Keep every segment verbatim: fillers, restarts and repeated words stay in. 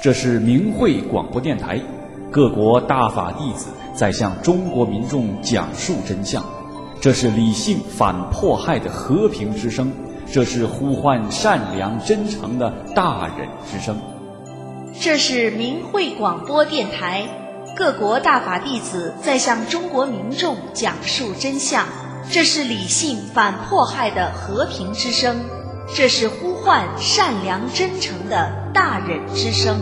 这是明慧广播电台，各国大法弟子在向中国民众讲述真相。这是理性反迫害的和平之声，这是呼唤善良真诚的大忍之声。 这是明慧广播电台，各国大法弟子在向中国民众讲述真相。这是理性反迫害的和平之声，这是呼唤善良真诚的大忍之声。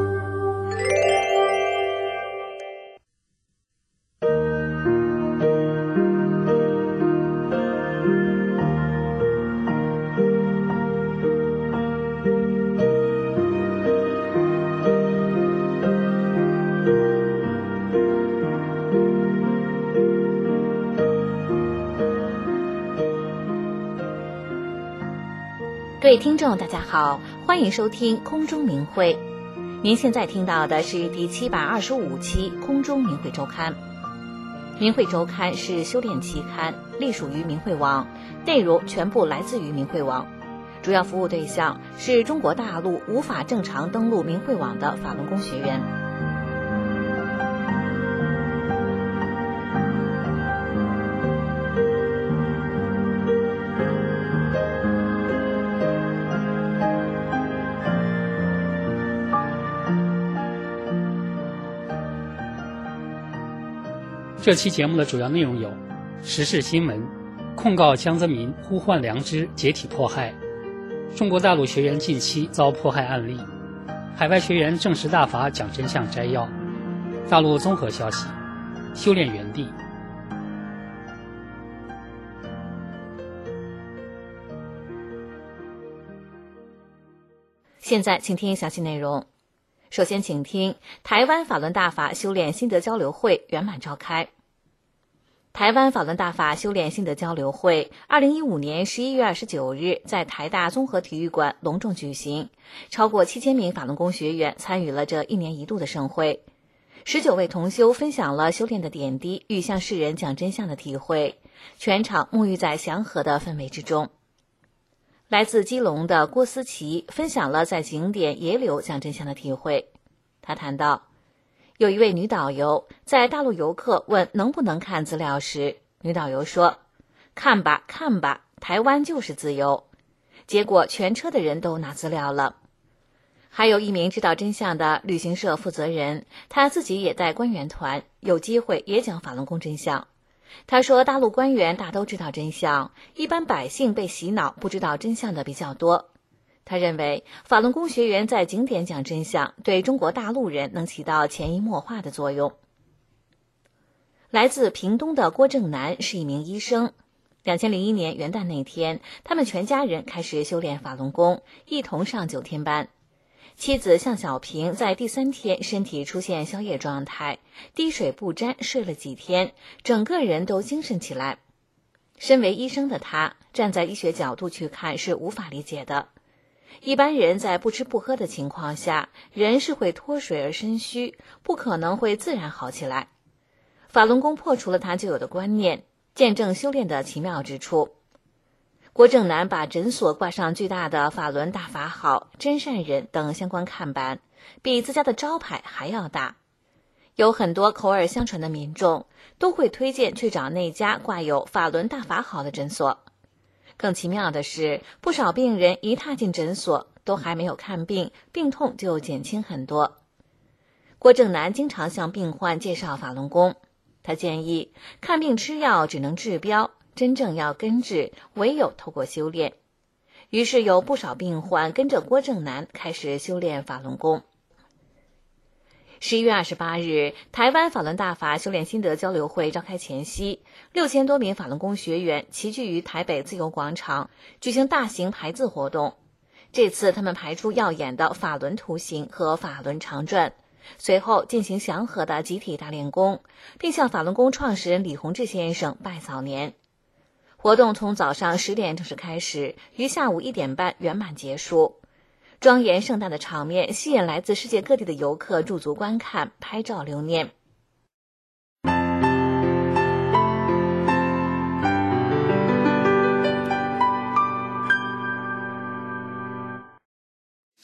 各位听众大家好，欢迎收听空中明慧。您现在听到的是第七百二十五期空中明慧周刊。明慧周刊是修炼期刊，隶属于明慧网，内容全部来自于明慧网，主要服务对象是中国大陆无法正常登录明慧网的法轮功学员。 这期节目的主要内容有：时事新闻，控告江泽民呼唤良知解体迫害；中国大陆学员近期遭迫害案例；海外学员证实大法讲真相摘要；大陆综合消息；修炼园地。 现在请听详细内容。首先请听台湾法轮大法修炼心得交流会圆满召开。台湾法轮大法修炼心得交流会二零一五年十一月二十九日在台大综合体育馆隆重举行，超过七千名法轮功学员参与了这一年一度的盛会。十九位同修分享了修炼的点滴与向世人讲真相的体会，全场沐浴在祥和的氛围之中。来自基隆的郭思琪分享了在景点野柳讲真相的体会。他谈到，有一位女导游在大陆游客问能不能看资料时，女导游说：“看吧，看吧，台湾就是自由。”结果全车的人都拿资料了。还有一名知道真相的旅行社负责人，他自己也在官员团，有机会也讲法轮功真相。他说，大陆官员大都知道真相，一般百姓被洗脑不知道真相的比较多。他认为法轮功学员在景点讲真相，对中国大陆人能起到潜移默化的作用。来自屏东的郭正南是一名医生。二零零一年元旦那天，他们全家人开始修炼法轮功，一同上九天班。妻子向小平在第三天身体出现宵夜状态，滴水不沾，睡了几天，整个人都精神起来。身为医生的他，站在医学角度去看是无法理解的。一般人在不吃不喝的情况下，人是会脱水而身虚，不可能会自然好起来。法轮功破除了他旧有的观念，见证修炼的奇妙之处。郭正南把诊所挂上巨大的法轮大法好、真善忍等相关看板，比自家的招牌还要大。有很多口耳相传的民众都会推荐去找那家挂有法轮大法好的诊所。更奇妙的是，不少病人一踏进诊所，都还没有看病，病痛就减轻很多。郭正南经常向病患介绍法轮功，他建议看病吃药只能治标，真正要根治，唯有透过修炼。于是有不少病患跟着郭正南开始修炼法轮功。十一月二十八日，台湾法轮大法修炼心得交流会召开前夕，六千多名法轮功学员齐聚于台北自由广场，举行大型排字活动。这次他们排出耀眼的法轮图形和法轮长转，随后进行祥和的集体大练功，并向法轮功创始人李洪志先生拜早年。活动从早上十点正式开始，于下午一点半圆满结束。庄严盛大的场面吸引来自世界各地的游客驻足观看、拍照留念。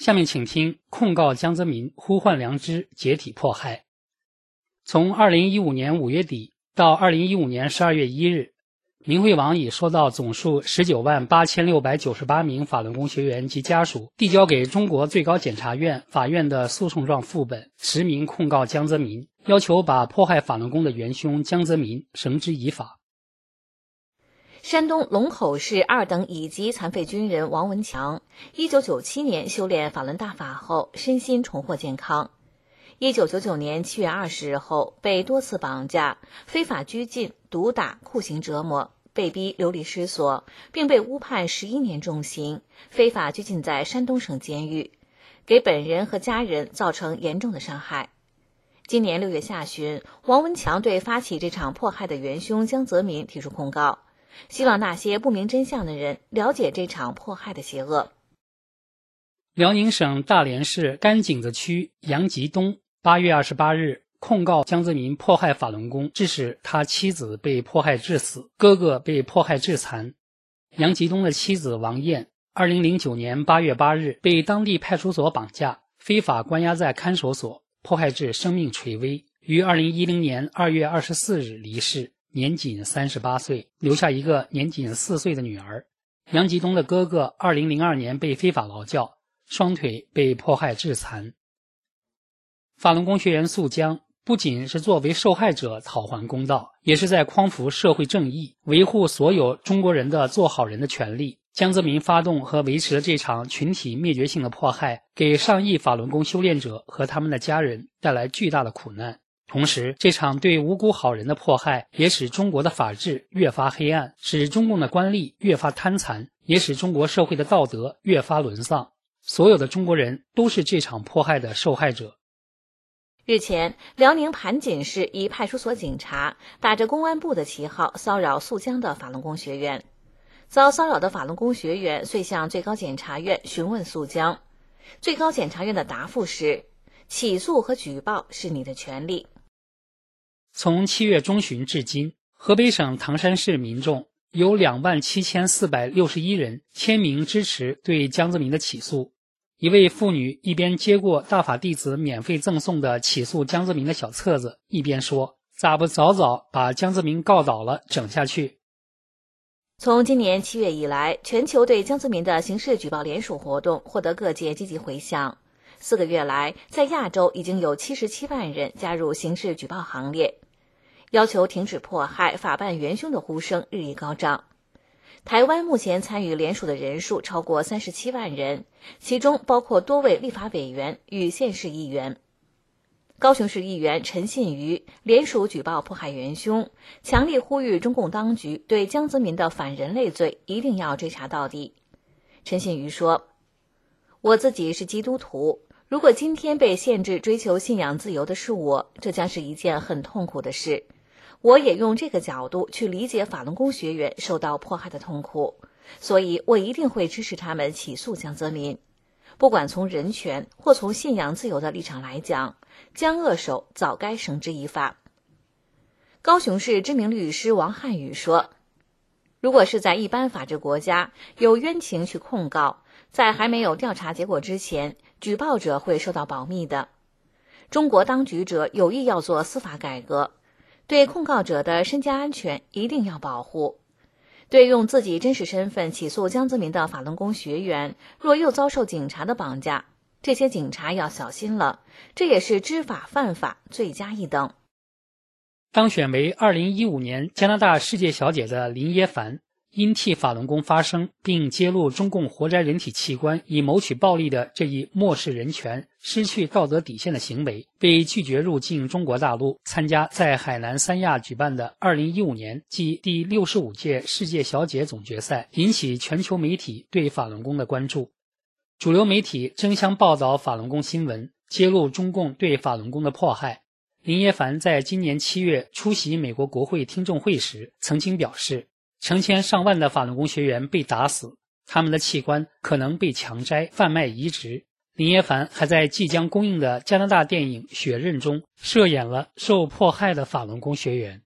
下面请听控告江泽民呼唤良知解体迫害。从二零一五年五月底到二零一五年十二月一日，明慧网已收到总数十九万八千六百九十八名法轮功学员及家属递交给中国最高检察院法院的诉讼状副本，实名控告江泽民，要求把迫害法轮功的元凶江泽民绳之以法。 山东龙口市二等乙级残废军人王文强，一九九七年修炼法轮大法后，身心重获健康。一九九九年七月二十日后，被多次绑架、非法拘禁、毒打、酷刑折磨，被逼流离失所，并被误判十一年重刑，非法拘禁在山东省监狱，给本人和家人造成严重的伤害。今年六月下旬，王文强对发起这场迫害的元凶江泽民提出控告，希望那些不明真相的人了解这场迫害的邪恶。 辽宁省大连市甘井子区杨吉东八月二十八日控告江泽民迫害法轮功，致使他妻子被迫害致死，哥哥被迫害致残。杨吉东的妻子王艳二零零九年八月八日被当地派出所绑架，非法关押在看守所，迫害至生命垂危，于二零一零年二月二十四日离世，年仅三十八岁，留下一个年仅四岁的女儿。杨吉东的哥哥二零零二年被非法劳教，双腿被迫害致残。法轮功学员诉江不仅是作为受害者讨还公道，也是在匡扶社会正义，维护所有中国人的做好人的权利。江泽民发动和维持了这场群体灭绝性的迫害，给上亿法轮功修炼者和他们的家人带来巨大的苦难。同时，这场对无辜好人的迫害也使中国的法治越发黑暗，使中共的官吏越发贪残，也使中国社会的道德越发沦丧。所有的中国人都是这场迫害的受害者。 日前，辽宁盘锦市一派出所警察打着公安部的旗号骚扰宿江的法轮功学员，遭骚扰的法轮功学员遂向最高检察院询问宿江。最高检察院的答复是：起诉和举报是你的权利。 从七月中旬至今，河北省唐山市民众有两万七千四百六十一人签名支持对江泽民的起诉。一位妇女一边接过大法弟子免费赠送的起诉江泽民的小册子，一边说：咋不早早把江泽民告倒了整下去。 从今年七月以来，全球对江泽民的刑事举报联署活动获得各界积极回响。四个月来，在亚洲已经有七十七万人加入刑事举报行列，要求停止迫害、法办元凶的呼声日益高涨。台湾目前参与联署的人数超过三十七万人，其中包括多位立法委员与县市议员。高雄市议员陈信瑜联署举报迫害元凶，强力呼吁中共当局对江泽民的反人类罪一定要追查到底。陈信瑜说：我自己是基督徒，如果今天被限制追求信仰自由的是我，这将是一件很痛苦的事。我也用这个角度去理解法轮功学员受到迫害的痛苦，所以我一定会支持他们起诉江泽民。不管从人权或从信仰自由的立场来讲，江恶手早该绳之以法。高雄市知名律师王汉宇说：如果是在一般法治国家，有冤情去控告，在还没有调查结果之前，举报者会受到保密的。中国当局者有意要做司法改革，对控告者的身家安全一定要保护。对用自己真实身份起诉江泽民的法轮功学员，若又遭受警察的绑架，这些警察要小心了，这也是知法犯法，罪加一等。 当选为二零一五年加拿大世界小姐的林耶凡，因替法轮功发声并揭露中共活摘人体器官以谋取暴利的这一漠视人权、失去道德底线的行为，被拒绝入境中国大陆参加在海南三亚举办的二零一五年即第六十五届世界小姐总决赛，引起全球媒体对法轮功的关注。主流媒体争相报道法轮功新闻，揭露中共对法轮功的迫害。林耶凡在今年七月出席美国国会听证会时曾经表示，成千上万的法轮功学员被打死，他们的器官可能被强摘、贩卖移植。林耶凡还在即将公映的加拿大电影《血刃》中饰演了受迫害的法轮功学员。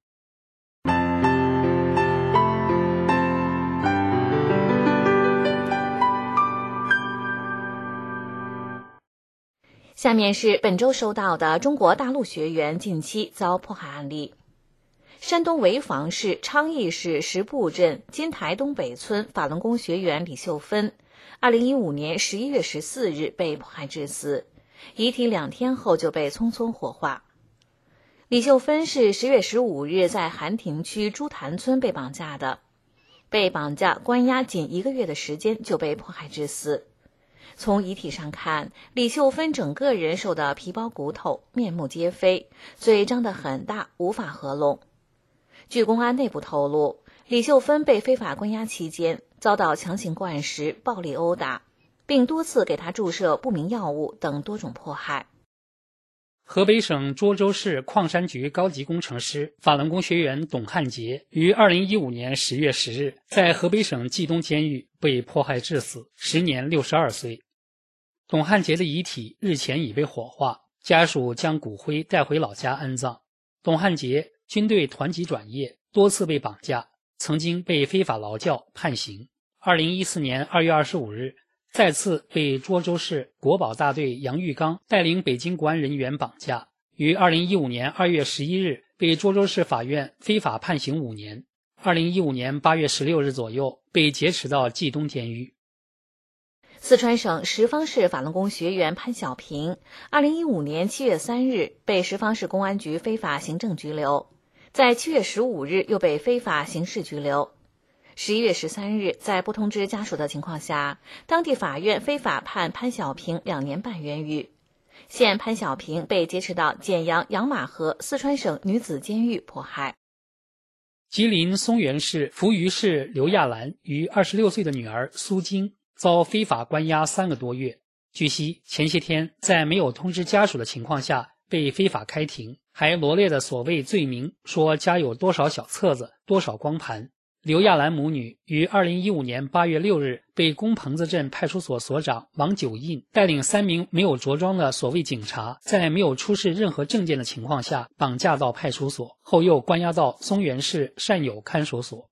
下面是本周收到的中国大陆学员近期遭迫害案例。山东潍坊市昌邑市石埠镇金台东北村法轮功学员李秀芬，二零一五年十一月十四日被迫害致死，遗体两天后就被匆匆火化。李秀芬是十月十五日在韩亭区朱潭村被绑架的，被绑架关押仅一个月的时间就被迫害致死。从遗体上看，李秀芬整个人瘦得皮包骨头，面目皆非，嘴张得很大，无法合拢。据公安内部透露，李秀芬被非法关押期间遭到强行灌食、暴力殴打，并多次给她注射不明药物等多种迫害。 河北省涿州市矿山局高级工程师、法轮功学员董汉杰于二零一五年十月十日在河北省冀东监狱被迫害致死，时年六十二岁。董汉杰的遗体日前已被火化，家属将骨灰带回老家安葬。董汉杰军队团级转业，多次被绑架，曾经被非法劳教判刑。二零一四年二月二十五日，再次被涿州市国保大队杨玉刚带领北京国安人员绑架，于二零一五年二月十一日被涿州市法院非法判刑五年。二零一五年八月十六日左右被劫持到冀东监狱。 四川省什邡市法轮功学员潘小平，二零一五年七月三日被什邡市公安局非法行政拘留，在七月十五日又被非法刑事拘留。十一月十三日，在不通知家属的情况下，当地法院非法判潘小平两年半冤狱。现潘小平被劫持到简阳杨马河四川省女子监狱迫害。 吉林松原市扶余市刘亚兰与二十六岁的女儿苏晶遭非法关押三个多月。据悉，前些天在没有通知家属的情况下被非法开庭，还罗列的所谓罪名说家有多少小册子、多少光盘。刘亚兰母女于二零一五年八月六日被工棚子镇派出所所长王九印带领三名没有着装的所谓警察，在没有出示任何证件的情况下绑架到派出所，后又关押到松原市善友看守所。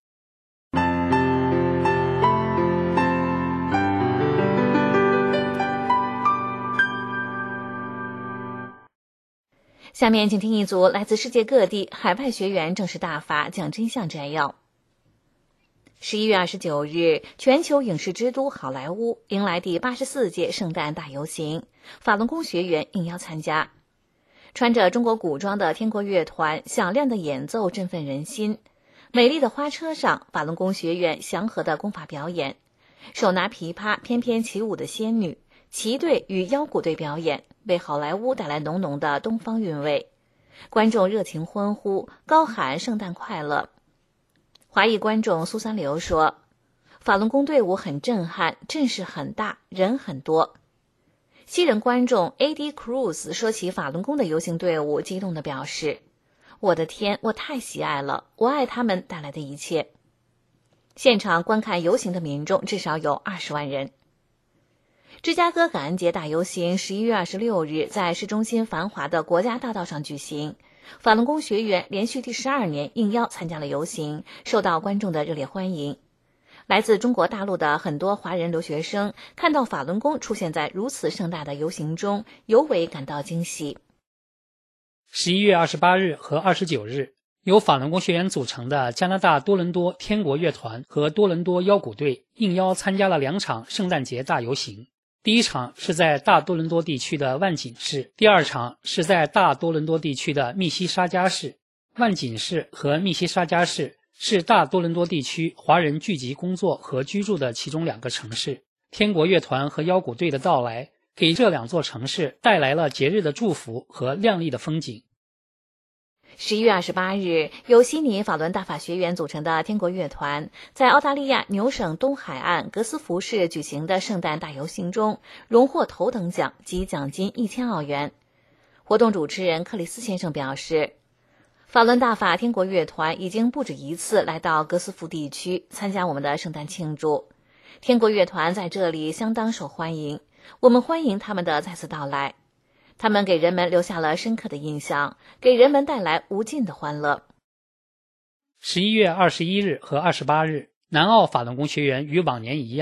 下面请听一组来自世界各地海外学员正式大法讲真相摘要。十一月二十九日，全球影视之都好莱坞迎来第八十四届圣诞大游行，法轮功学员应邀参加。穿着中国古装的天国乐团响亮的演奏振奋人心，美丽的花车上，法轮功学员祥和的功法表演，手拿琵琶翩翩起舞的仙女，旗队与腰鼓队表演，为好莱坞带来浓浓的东方韵味。观众热情欢呼，高喊圣诞快乐。华裔观众苏三流说，法轮功队伍很震撼，阵势很大，人很多。西人观众 A D Cruz 说起法轮功的游行队伍，激动地表示，我的天，我太喜爱了，我爱他们带来的一切。现场观看游行的民众至少有二十万人。芝加哥感恩节大游行十一月二十六日在市中心繁华的国家大道上举行，法轮功学员连续第十二年应邀参加了游行，受到观众的热烈欢迎。来自中国大陆的很多华人留学生看到法轮功出现在如此盛大的游行中，尤为感到惊喜。 十一月二十八日和二十九日，由法轮功学员组成的加拿大多伦多天国乐团和多伦多腰鼓队应邀参加了两场圣诞节大游行。第一场是在大多伦多地区的万锦市，第二场是在大多伦多地区的密西沙加市。万锦市和密西沙加市是大多伦多地区华人聚集工作和居住的其中两个城市。天国乐团和腰鼓队的到来，给这两座城市带来了节日的祝福和亮丽的风景。 十一月二十八日，由悉尼法轮大法学员组成的天国乐团在澳大利亚纽省东海岸格斯福市举行的圣诞大游行中，荣获头等奖及奖金一千澳元。活动主持人克里斯先生表示，法轮大法天国乐团已经不止一次来到格斯福地区参加我们的圣诞庆祝，天国乐团在这里相当受欢迎，我们欢迎他们的再次到来。他们给人们留下了深刻的印象，给人们带来无尽的欢乐。 十一月二十一日和二十八日，南澳法轮功学员与往年一样，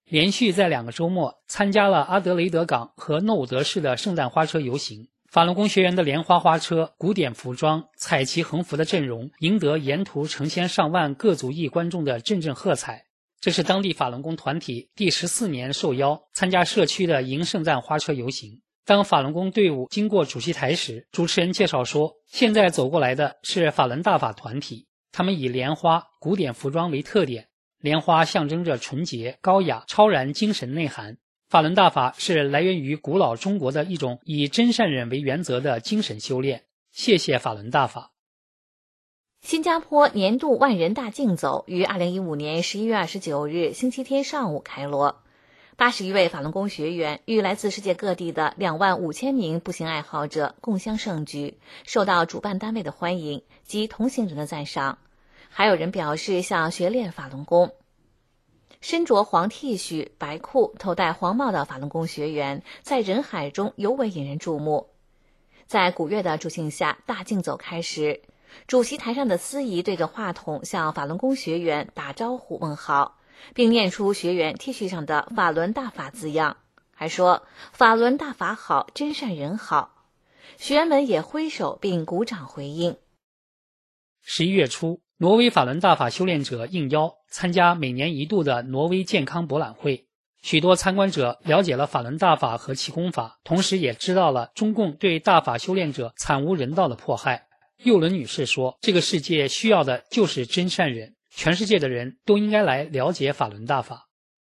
连续在两个周末参加了阿德雷德港和诺伍德市的圣诞花车游行。法轮功学员的莲花花车、古典服装、彩旗横幅的阵容，赢得沿途成千上万各族裔观众的阵阵喝彩。这是当地法轮功团体第十四年受邀参加社区的迎圣诞花车游行。当法轮功队伍经过主席台时，主持人介绍说，现在走过来的是法轮大法团体，他们以莲花、古典服装为特点，莲花象征着纯洁、高雅、超然精神内涵。法轮大法是来源于古老中国的一种以真善忍为原则的精神修炼。谢谢法轮大法。 新加坡年度万人大竞走于二零一五年十一月二十九日星期天上午开锣。八十余位法轮功学员与来自世界各地的两万五千名步行爱好者共襄盛举，受到主办单位的欢迎及同行人的赞赏。还有人表示想学练法轮功。身着黄 T 恤、白裤、头戴黄帽的法轮功学员在人海中尤为引人注目。在古乐的助兴下，大竞走开始。主席台上的司仪对着话筒向法轮功学员打招呼问好，并念出学员 T 恤上的法轮大法字样，还说法轮大法好，真善人好。学员们也挥手并鼓掌回应。 十一月初，挪威法轮大法修炼者应邀参加每年一度的挪威健康博览会。许多参观者了解了法轮大法和气功法，同时也知道了中共对大法修炼者惨无人道的迫害。右伦女士说，这个世界需要的就是真善忍，全世界的人都应该来了解法轮大法。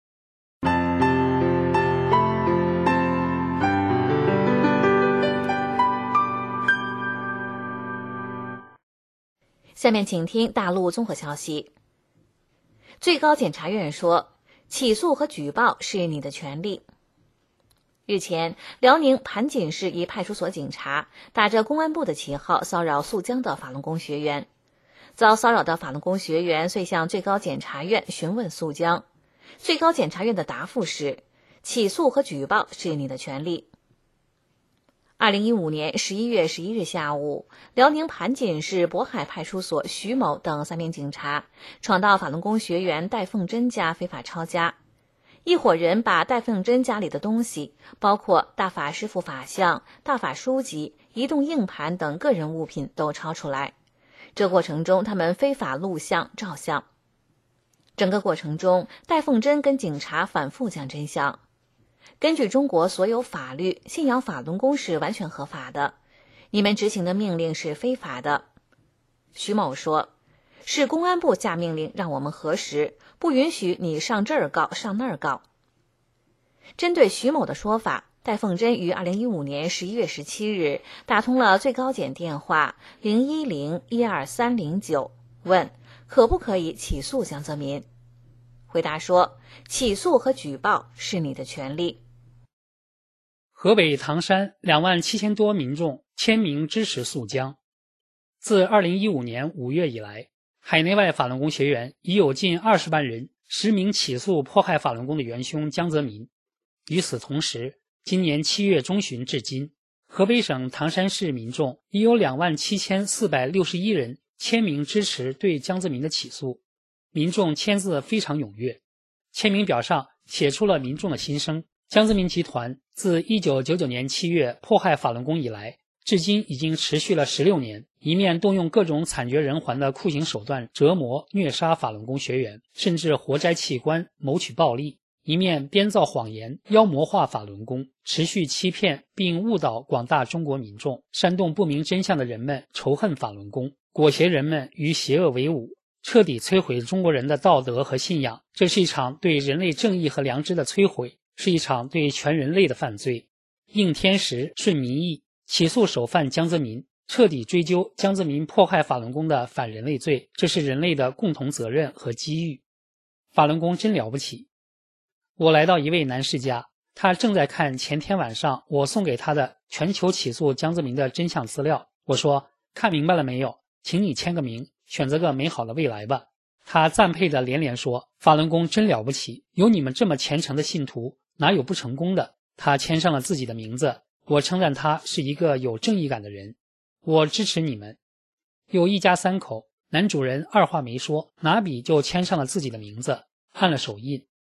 下面请听大陆综合消息。最高检察院说，起诉和举报是你的权利。日前，辽宁盘锦市一派出所警察打着公安部的旗号骚扰宿江的法轮功学员。遭骚扰的法轮功学员遂向最高检察院询问宿江。最高检察院的答复是，起诉和举报是你的权利。二零一五年十一月十一日下午，辽宁盘锦市渤海派出所徐某等三名警察闯到法轮功学员戴凤珍家非法抄家。一伙人把戴凤珍家里的东西，包括大法师父法像、大法书籍、移动硬盘等个人物品都抄出来。这过程中，他们非法录像、照相。整个过程中，戴凤珍跟警察反复讲真相。根据中国所有法律，信仰法轮功是完全合法的，你们执行的命令是非法的。徐某说，是公安部下命令让我们核实，不允许你上这儿告上那儿告。针对徐某的说法，戴凤珍于二零一五年十一月十七日打通了最高检电话零一零一二三零九，问可不可以起诉江泽民。回答说，起诉和举报是你的权利。 河北唐山两万七千多民众签名支持宿江。自二零一五年五月以来，海内外法轮功学员已有近二十万人实名起诉迫害法轮功的元凶江泽民。与此同时，今年七月中旬至今，河北省唐山市民众已有两万七千四百六十一人签名支持对江泽民的起诉。民众签字非常踊跃，签名表上写出了民众的心声。江泽民集团自一九九九年七月迫害法轮功以来，至今已经持续了十六年，一面动用各种惨绝人寰的酷刑手段折磨虐杀法轮功学员，甚至活摘器官谋取暴利，一面编造谎言妖魔化法轮功，持续欺骗并误导广大中国民众，煽动不明真相的人们仇恨法轮功，裹挟人们与邪恶为伍，彻底摧毁中国人的道德和信仰。这是一场对人类正义和良知的摧毁，是一场对全人类的犯罪。应天时顺民意，起诉首犯江泽民，彻底追究江泽民迫害法轮功的反人类罪，这是人类的共同责任和机遇。法轮功真了不起。我来到一位男士家，他正在看前天晚上我送给他的全球起诉江泽民的真相资料。我说，看明白了没有？请你签个名，选择个美好的未来吧。他赞佩的连连说，法轮功真了不起，有你们这么虔诚的信徒，哪有不成功的？他签上了自己的名字，我称赞他是一个有正义感的人。我支持你们。有一家三口，男主人二话没说，拿笔就签上了自己的名字，按了手印。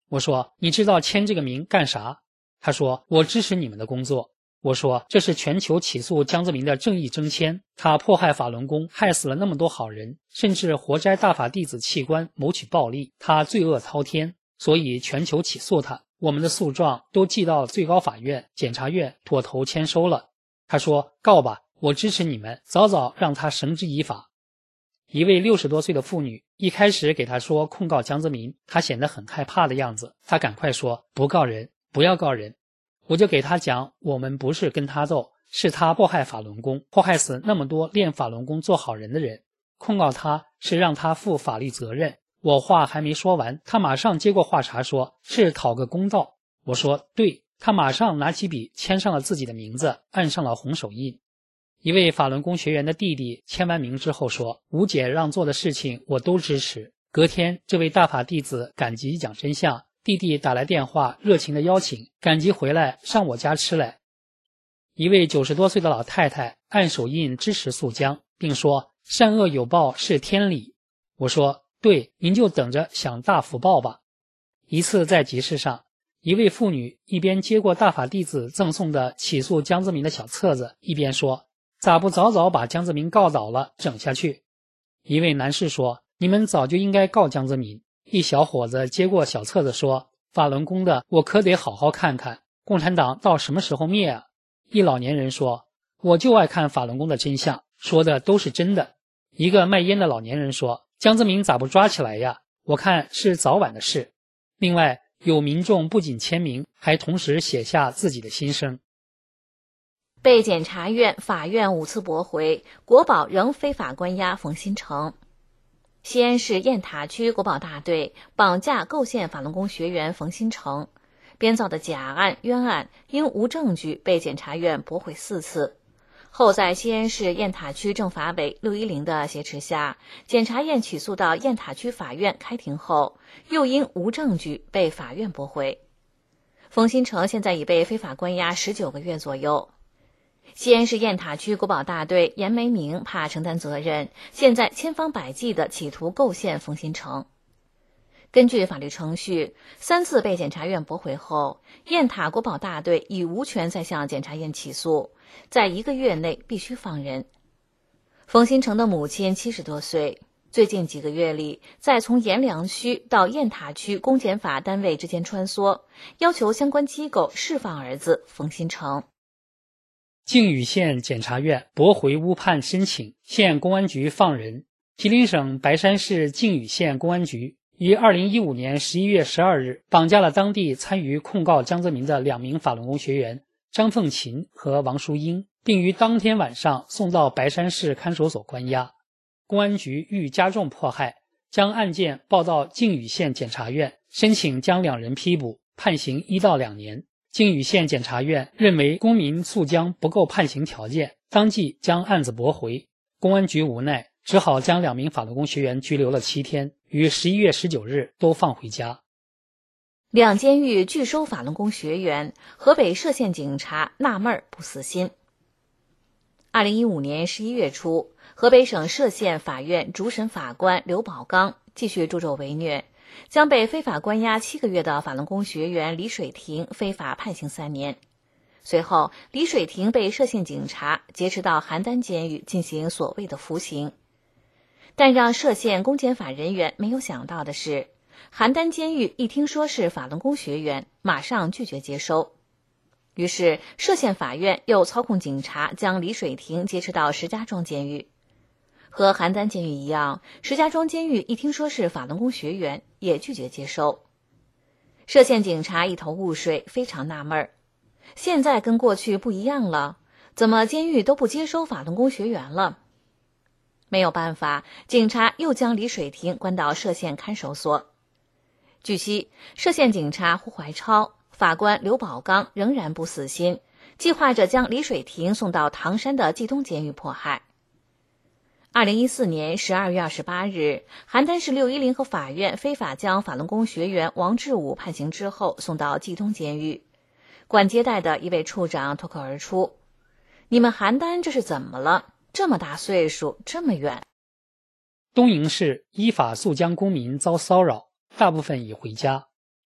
我说你知道签这个名干啥？他说我支持你们的工作。我说这是全球起诉江泽民的正义征签，他迫害法轮功，害死了那么多好人，甚至活摘大法弟子器官，谋取暴利，他罪恶滔天，所以全球起诉他。我们的诉状都寄到最高法院、检察院，妥头签收了。他说告吧，我支持你们，早早让他绳之以法。一位六十多岁的妇女一开始给他说控告江泽民，他显得很害怕的样子，他赶快说不告人，不要告人。我就给他讲，我们不是跟他斗，是他迫害法轮功，迫害死那么多练法轮功做好人的人，控告他是让他负法律责任。我话还没说完，他马上接过话茬说是讨个公道。我说对，他马上拿起笔签上了自己的名字，按上了红手印。一位法轮功学员的弟弟签完名之后说，吴姐让做的事情我都支持。隔天这位大法弟子赶集讲真相，弟弟打来电话热情的邀请，赶集回来上我家吃来。一位九十多岁的老太太按手印支持肃江，并说善恶有报是天理。我说对，您就等着享大福报吧。一次在集市上，一位妇女一边接过大法弟子赠送的起诉江泽民的小册子，一边说咋不早早把江泽民告倒了整下去。一位男士说你们早就应该告江泽民。一小伙子接过小册子说法轮功的我可得好好看看，共产党到什么时候灭啊？一老年人说我就爱看法轮功的真相，说的都是真的。一个卖烟的老年人说江泽民咋不抓起来呀？我看是早晚的事。另外有民众不仅签名，还同时写下自己的心声。 被检察院、法院五次驳回，国保仍非法关押冯新成。西安市雁塔区国保大队绑架构陷法轮功学员冯新成，编造的假案、冤案因无证据被检察院驳回四次。后在西安市雁塔区政法委六一零的挟持下，检察院起诉到雁塔区法院开庭后，又因无证据被法院驳回。冯新成现在已被非法关押十九个月左右。西安市雁塔区国保大队严梅明怕承担责任，现在千方百计地企图构陷冯新成。根据法律程序，三次被检察院驳回后，雁塔国保大队已无权再向检察院起诉，在一个月内必须放人。冯新成的母亲七十多岁，最近几个月里在从阎良区到雁塔区公检法单位之间穿梭，要求相关机构释放儿子冯新成。 靖宇县检察院驳回误判申请，县公安局放人。吉林省白山市靖宇县公安局于二零一五年十一月十二日绑架了当地参与控告江泽民的两名法轮功学员张凤琴和王淑英，并于当天晚上送到白山市看守所关押。公安局欲加重迫害，将案件报到靖宇县检察院，申请将两人批捕，判刑一到两年。靖宇县检察院认为公民肃江不够判刑条件，当即将案子驳回。公安局无奈，只好将两名法轮功学员拘留了七天，于十一月十九日都放回家。 两监狱拒收法轮功学员，河北涉县警察纳闷不死心。二零一五年十一月初，河北省涉县法院主审法官刘宝刚继续助纣为虐，将被非法关押七个月的法轮功学员李水婷非法判刑三年。随后，李水婷被涉县警察劫持到邯郸监狱进行所谓的服刑。但让涉县公检法人员没有想到的是，邯郸监狱一听说是法轮功学员，马上拒绝接收。于是，涉县法院又操控警察将李水婷劫持到石家庄监狱。和邯郸监狱一样，石家庄监狱一听说是法轮功学员，也拒绝接收。涉县警察一头雾水，非常纳闷儿。现在跟过去不一样了，怎么监狱都不接收法轮功学员了？没有办法，警察又将李水婷关到涉县看守所。据悉，涉县警察胡怀超、法官刘宝刚仍然不死心，计划着将李水婷送到唐山的冀东监狱迫害。二零一四年十二月二十八日，邯郸市六一零和法院非法将法轮功学员王志武判刑之后送到冀东监狱。管接待的一位处长脱口而出：“你们邯郸这是怎么了？这么大岁数，这么远。” 东营市依法肃江公民遭骚扰，大部分已回家。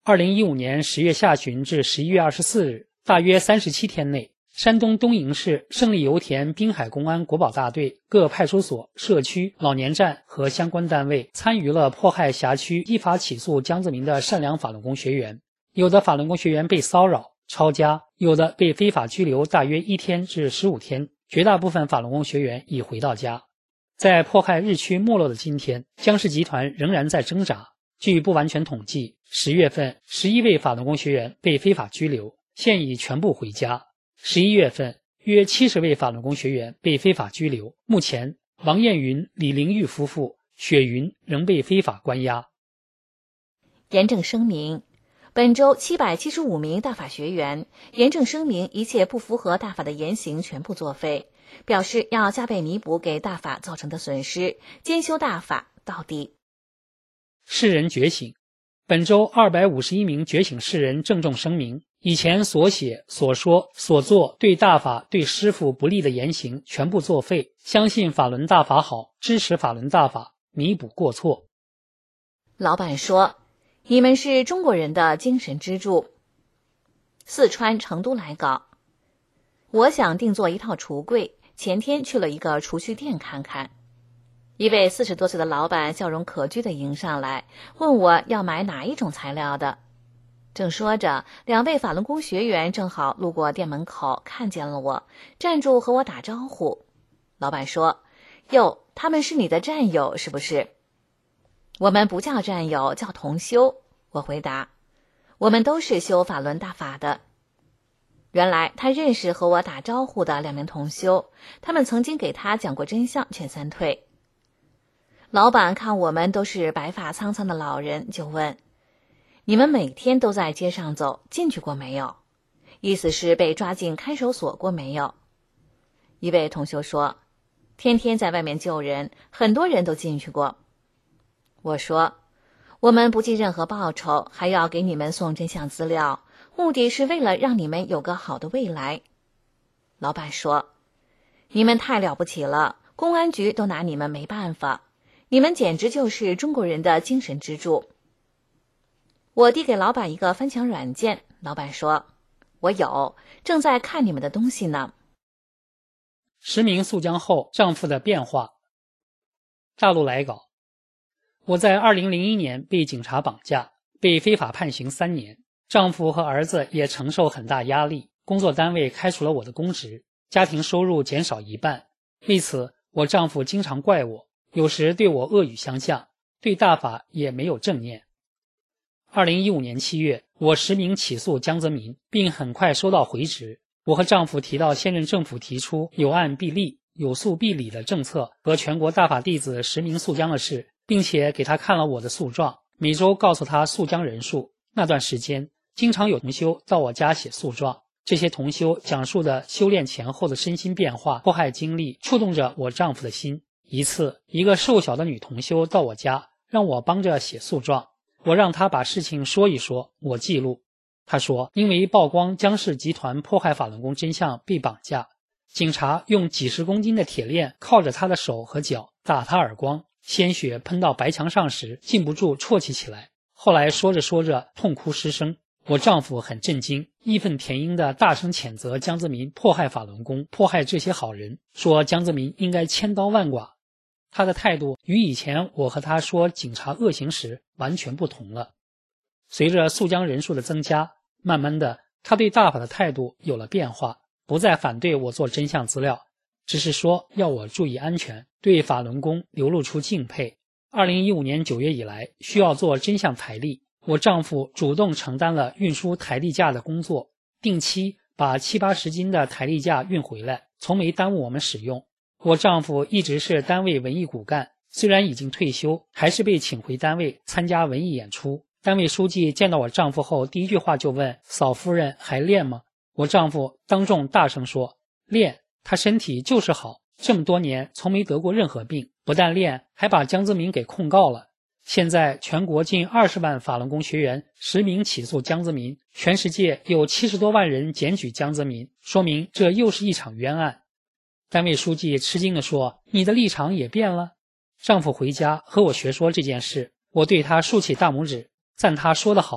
二零一五年十月下旬至十一月二十四日，大约三十七天内，山东东营市胜利油田滨海公安国保大队各派出所、社区、老年站和相关单位参与了迫害辖区依法起诉江泽民的善良法轮功学员。有的法轮功学员被骚扰、抄家，有的被非法拘留大约一天至十五天，绝大部分法轮功学员已回到家。在迫害日趋没落的今天，江氏集团仍然在挣扎。据不完全统计，十月份十一位法轮功学员被非法拘留，现已全部回家。十一月份约七十位法轮功学员被非法拘留，目前王艳云、李玲玉夫妇、雪云仍被非法关押。 严正声明，本周七百七十五名大法学员严正声明一切不符合大法的言行全部作废，表示要加倍弥补给大法造成的损失，兼修大法到底。 世人觉醒，本周二百五十一名觉醒世人郑重声明，以前所写、所说、所做对大法、对师父不利的言行全部作废，相信法轮大法好，支持法轮大法，弥补过错。 老板说，你们是中国人的精神支柱。四川成都来稿，我想定做一套橱柜，前天去了一个厨具店看看。一位四十多岁的老板笑容可掬地迎上来，问我要买哪一种材料的。正说着，两位法轮功学员正好路过店门口，看见了我，站住和我打招呼。老板说，哟，他们是你的战友是不是？我们不叫战友，叫同修。我回答，我们都是修法轮大法的。原来他认识和我打招呼的两名同修，他们曾经给他讲过真相，劝三退。老板看我们都是白发苍苍的老人，就问，你们每天都在街上走，进去过没有？意思是被抓进看守所过没有？一位同修说，天天在外面救人，很多人都进去过。我说，我们不计任何报酬，还要给你们送真相资料，目的是为了让你们有个好的未来。老板说，你们太了不起了，公安局都拿你们没办法，你们简直就是中国人的精神支柱。我递给老板一个翻墙软件，老板说，我有，正在看你们的东西呢。 实名诉江后丈夫的变化。大陆来稿，我在二零零一年被警察绑架，被非法判刑三年，丈夫和儿子也承受很大压力，工作单位开除了我的公职，家庭收入减少一半。为此，我丈夫经常怪我，有时对我恶语相向，对大法也没有正念。二零一五年七月，我实名起诉江泽民，并很快收到回执。我和丈夫提到现任政府提出有案必立、有诉必理的政策和全国大法弟子实名诉江的事，并且给他看了我的诉状，每周告诉他诉江人数。那段时间，经常有同修到我家写诉状，这些同修讲述的修炼前后的身心变化、迫害经历，触动着我丈夫的心。一次，一个瘦小的女同修到我家，让我帮着写诉状。我让她把事情说一说，我记录。她说，因为曝光江氏集团迫害法轮功真相被绑架，警察用几十公斤的铁链铐着她的手和脚，打她耳光，鲜血喷到白墙上时，禁不住啜泣起来。后来说着说着痛哭失声。我丈夫很震惊，义愤填膺地大声谴责江泽民迫害法轮功，迫害这些好人，说江泽民应该千刀万剐。他的态度与以前我和他说警察恶行时完全不同了。随着诉江人数的增加，慢慢的他对大法的态度有了变化，不再反对我做真相资料，只是说要我注意安全，对法轮功流露出敬佩。二零一五年九月以来，需要做真相台历，我丈夫主动承担了运输台历架的工作，定期把七八十斤的台历架运回来，从没耽误我们使用。我丈夫一直是单位文艺骨干，虽然已经退休，还是被请回单位参加文艺演出。单位书记见到我丈夫后，第一句话就问，嫂夫人还练吗？我丈夫当众大声说，练，他身体就是好，这么多年从没得过任何病，不但练，还把江泽民给控告了。现在全国近二十万法轮功学员实名起诉江泽民，全世界有七十多万人检举江泽民，说明这又是一场冤案。单位书记吃惊地说，你的立场也变了？丈夫回家和我学说这件事，我对他竖起大拇指，赞他说得好，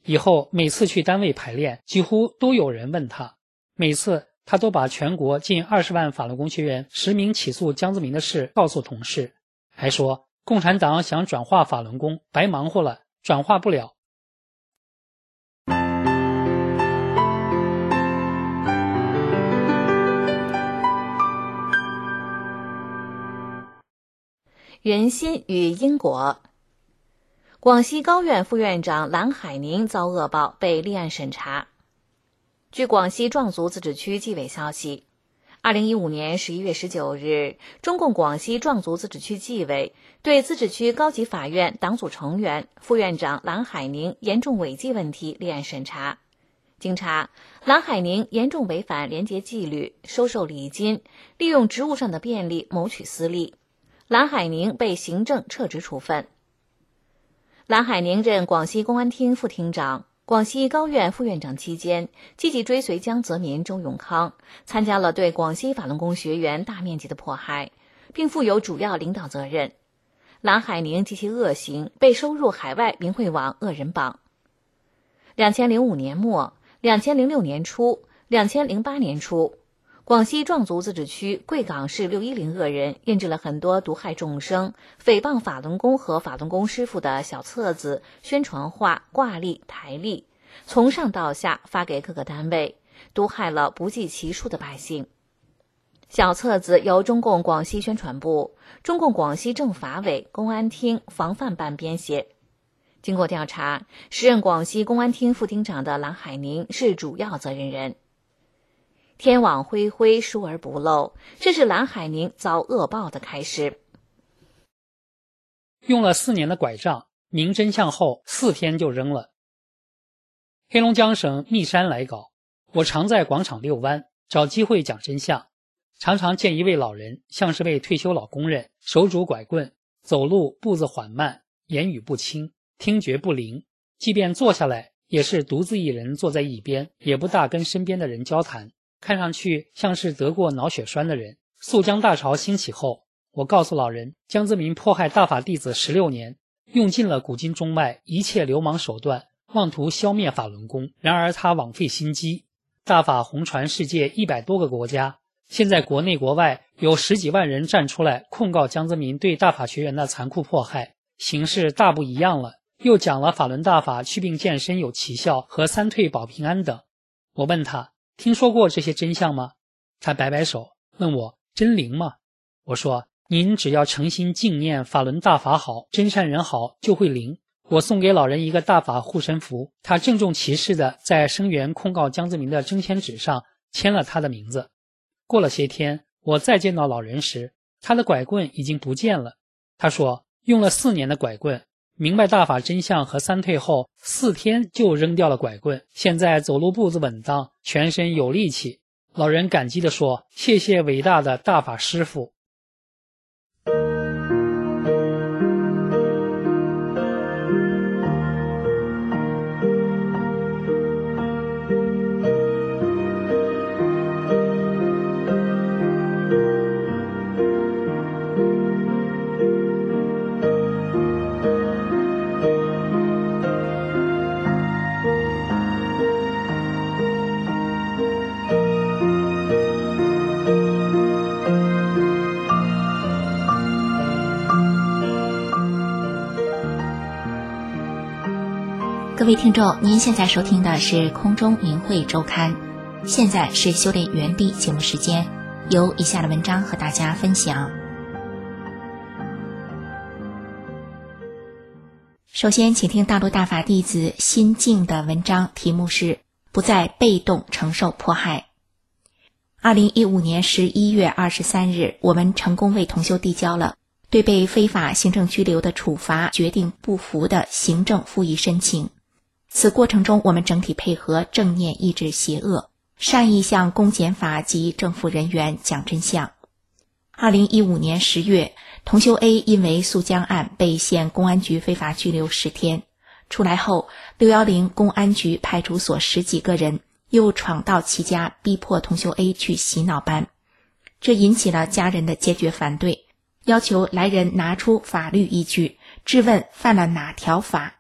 以后每次去单位排练，几乎都有人问他，每次他都把全国近二十万法轮功学员实名起诉江泽民的事告诉同事，还说共产党想转化法轮功，白忙活了，转化不了。 人心与因果。广西高院副院长蓝海宁遭恶报，被立案审查。据广西壮族自治区纪委消息，二零一五年十一月十九日，中共广西壮族自治区纪委对自治区高级法院党组成员、副院长蓝海宁严重违纪问题立案审查。经查，蓝海宁严重违反廉洁纪律，收受礼金，利用职务上的便利谋取私利。蓝海宁被行政撤职处分。蓝海宁任广西公安厅副厅长、广西高院副院长期间，积极追随江泽民、周永康，参加了对广西法轮功学员大面积的迫害，并负有主要领导责任。蓝海宁及其恶行被收入海外明慧网恶人榜。两千零五年末、两千零六年初、两千零八年初，广西壮族自治区贵港市六一零恶人印制了很多毒害众生、诽谤法轮功和法轮功师傅的小册子、宣传画、挂历、台历，从上到下发给各个单位，毒害了不计其数的百姓。小册子由中共广西宣传部、中共广西政法委、公安厅防范办编写。经过调查，时任广西公安厅副厅长的蓝海宁是主要责任人。天网恢恢，疏而不漏，这是蓝海宁遭恶报的开始。 用了四年的拐杖，明真相后四天就扔了。黑龙江省密山来稿，我常在广场遛弯，找机会讲真相。常常见一位老人，像是位退休老工人，手拄拐棍，走路步子缓慢，言语不清，听觉不灵，即便坐下来也是独自一人坐在一边，也不大跟身边的人交谈，看上去像是得过脑血栓的人。肃江大潮兴起后，我告诉老人，江泽民迫害大法弟子十六年，用尽了古今中外一切流氓手段，妄图消灭法轮功。然而他枉费心机，大法红传世界一百多个国家，现在国内国外有十几万人站出来控告江泽民对大法学员的残酷迫害，形势大不一样了。又讲了法轮大法祛病健身有奇效和三退保平安等。我问他，听说过这些真相吗？他摆摆手，问我真灵吗？我说，您只要诚心敬念法轮大法好，真善人好，就会灵。我送给老人一个大法护身符，他郑重其事地在声援控告江泽民的征签纸上签了他的名字。过了些天，我再见到老人时，他的拐棍已经不见了。他说，用了四年的拐棍，明白大法真相和三退后，四天就扔掉了拐棍，现在走路步子稳当，全身有力气。老人感激地说，谢谢伟大的大法师父。 各位听众，您现在收听的是空中明慧周刊，现在是修炼原地节目时间，由以下的文章和大家分享。首先请听大陆大法弟子心静的文章，题目是不再被动承受迫害。二零一五年十一月二十三日，我们成功为同修递交了对被非法行政拘留的处罚决定不服的行政复议申请。此过程中，我们整体配合正念抑制邪恶，善意向公检法及政府人员讲真相。二零一五年十月，同修 A 因为肃江案被县公安局非法拘留十天，出来后，六一零公安局派出所十几个人又闯到其家，逼迫同修 A 去洗脑班，这引起了家人的坚决反对，要求来人拿出法律依据，质问犯了哪条法。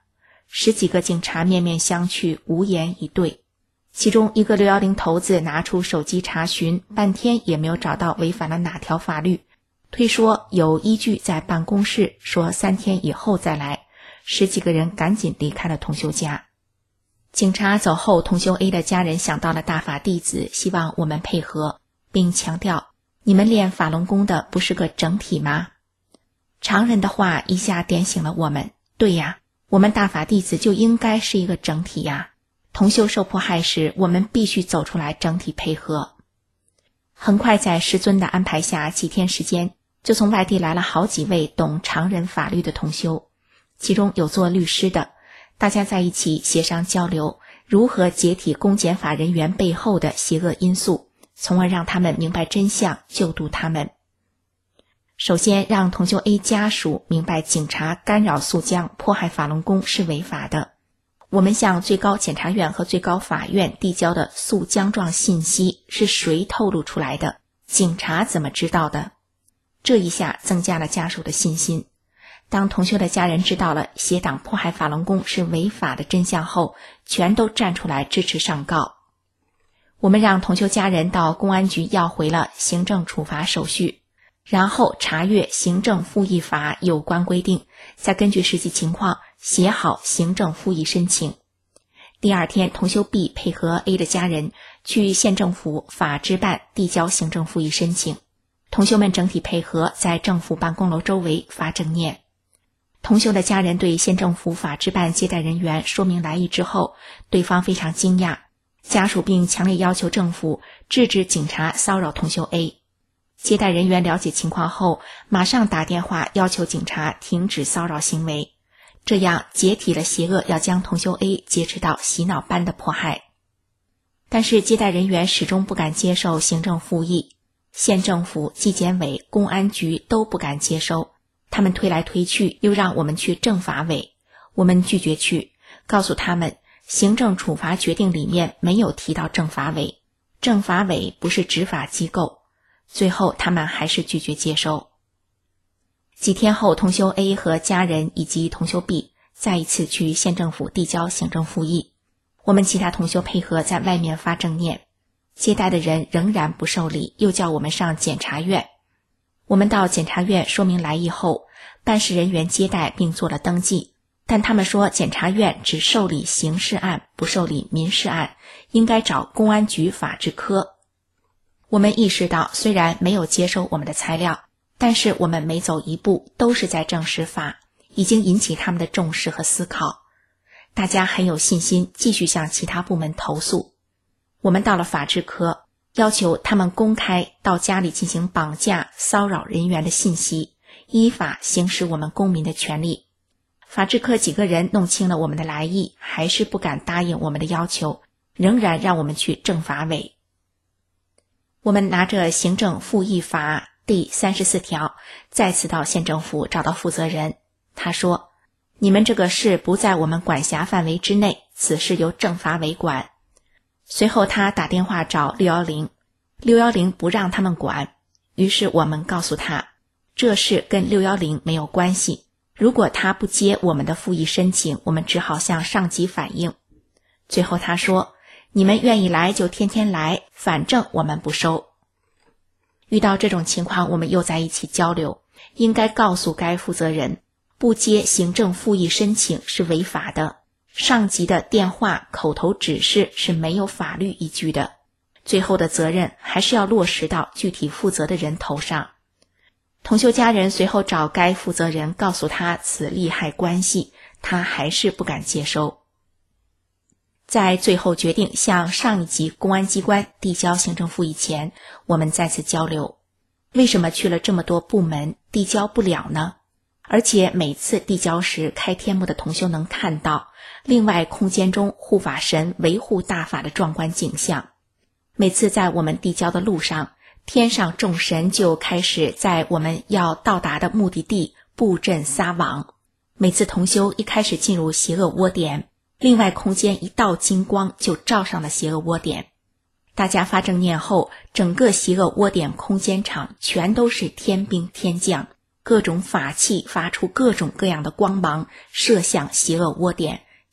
十几个警察面面相觑，无言以对。其中一个六一零头子拿出手机查询，半天也没有找到违反了哪条法律，推说有依据在办公室，说三天以后再来。十几个人赶紧离开了同修家。警察走后，同修 A 的家人想到了大法弟子，希望我们配合，并强调你们练法轮功的不是个整体吗？常人的话一下点醒了我们，对呀，我们大法弟子就应该是一个整体呀。同修受迫害时，我们必须走出来整体配合。很快在师尊的安排下，几天时间就从外地来了好几位懂常人法律的同修，其中有做律师的，大家在一起协商交流，如何解体公检法人员背后的邪恶因素，从而让他们明白真相，救度他们。首先让同修 A 家属明白警察干扰肃江迫害法轮功是违法的。我们向最高检察院和最高法院递交的肃江状信息是谁透露出来的？警察怎么知道的？这一下增加了家属的信心。当同修的家人知道了邪党迫害法轮功是违法的真相后，全都站出来支持上告。我们让同修家人到公安局要回了行政处罚手续，然后查阅行政复议法有关规定，再根据实际情况写好行政复议申请。第二天，同修 B 配合 A 的家人去县政府法制办递交行政复议申请，同修们整体配合，在政府办公楼周围发正念。同修的家人对县政府法制办接待人员说明来意之后，对方非常惊讶，家属并强烈要求政府制止警察骚扰同修 A。 接待人员了解情况后，马上打电话要求警察停止骚扰行为，这样解体了邪恶要将同修 A 劫持到洗脑班的迫害。但是接待人员始终不敢接受行政复议，县政府、纪检委、公安局都不敢接收，他们推来推去，又让我们去政法委，我们拒绝去，告诉他们行政处罚决定里面没有提到政法委，政法委不是执法机构。最后他们还是拒绝接收。几天后，同修 A 和家人以及同修 B 再一次去县政府递交行政复议，我们其他同修配合在外面发正念，接待的人仍然不受理，又叫我们上检察院。我们到检察院说明来意后，办事人员接待并做了登记，但他们说检察院只受理刑事案，不受理民事案，应该找公安局法制科。我们意识到虽然没有接收我们的材料，但是我们每走一步都是在证实法，已经引起他们的重视和思考。大家很有信心继续向其他部门投诉。我们到了法制科，要求他们公开到家里进行绑架、骚扰人员的信息，依法行使我们公民的权利。法制科几个人弄清了我们的来意，还是不敢答应我们的要求，仍然让我们去政法委。我们拿着行政复议法第三十四条，再次到县政府找到负责人，他说，你们这个事不在我们管辖范围之内，此事由政法委管。随后他打电话找六一零，六一零不让他们管，于是我们告诉他，这事跟六一零没有关系，如果他不接我们的复议申请，我们只好向上级反映。最后他说，你们愿意来就天天来，反正我们不收。遇到这种情况，我们又在一起交流，应该告诉该负责人，不接行政复议申请是违法的，上级的电话、口头指示是没有法律依据的，最后的责任还是要落实到具体负责的人头上。同修家人随后找该负责人，告诉他此利害关系，他还是不敢接收。在最后决定向上一级公安机关递交行政复议前，我们再次交流，为什么去了这么多部门递交不了呢？而且每次递交时，开天幕的同修能看到另外空间中护法神维护大法的壮观景象。每次在我们递交的路上，天上众神就开始在我们要到达的目的地布阵撒网。每次同修一开始进入邪恶窝点，另外空间一道金光就照上了邪恶窝点。大家发正念后，整个邪恶窝点空间场全都是天兵天将，各种法器发出各种各样的光芒，射向邪恶窝点，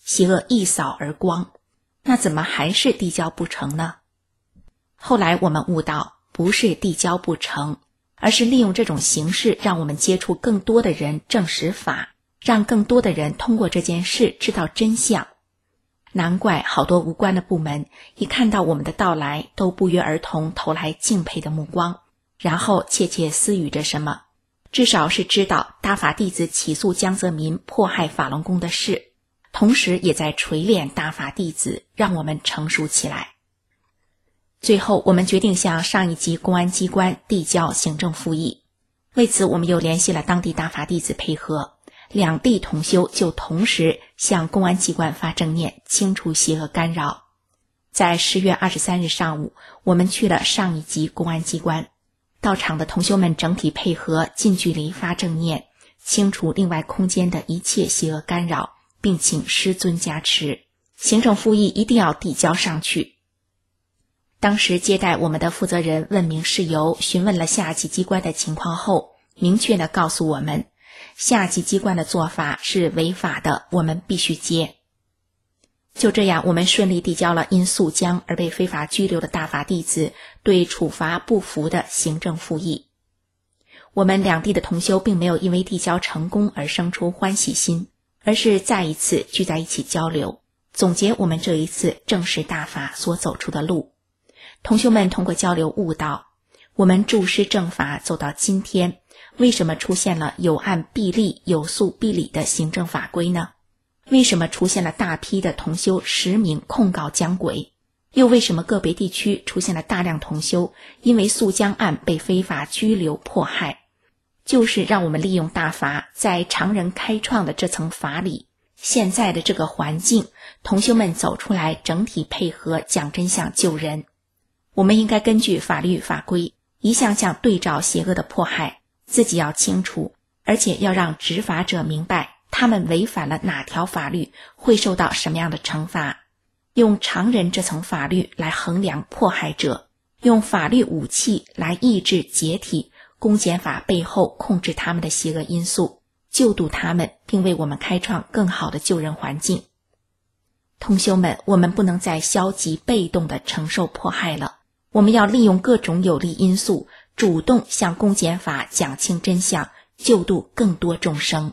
邪恶一扫而光，那怎么还是递交不成呢？后来我们悟到，不是递交不成，而是利用这种形式让我们接触更多的人证实法，让更多的人通过这件事知道真相。难怪好多无关的部门一看到我们的到来，都不约而同投来敬佩的目光，然后窃窃私语着什么，至少是知道大法弟子起诉江泽民迫害法轮功的事，同时也在锤炼大法弟子，让我们成熟起来。最后我们决定向上一级公安机关递交行政复议，为此我们又联系了当地大法弟子配合，两地同修就同时向公安机关发正念，清除邪恶干扰。在十月二十三日上午，我们去了上一级公安机关，到场的同修们整体配合，近距离发正念，清除另外空间的一切邪恶干扰，并请师尊加持。行政复议一定要递交上去。当时接待我们的负责人问明事由，询问了下级机关的情况后，明确地告诉我们，下级机关的做法是违法的，我们必须接。就这样，我们顺利递交了因诉将而被非法拘留的大法弟子对处罚不服的行政复议。我们两地的同修并没有因为递交成功而生出欢喜心，而是再一次聚在一起交流，总结我们这一次正式大法所走出的路。同修们通过交流悟到，我们注师正法走到今天，为什么出现了有案必立、有诉必理的行政法规呢？为什么出现了大批的同修实名控告江轨？又为什么个别地区出现了大量同修因为诉江案被非法拘留迫害？就是让我们利用大法在常人开创的这层法里，现在的这个环境，同修们走出来整体配合讲真相救人。我们应该根据法律法规一项项对照邪恶的迫害，自己要清楚，而且要让执法者明白他们违反了哪条法律会受到什么样的惩罚，用常人这层法律来衡量迫害者，用法律武器来抑制解体公检法背后控制他们的邪恶因素，救度他们，并为我们开创更好的救人环境。同修们，我们不能再消极被动地承受迫害了，我们要利用各种有利因素，主动向公检法讲清真相，救度更多众生。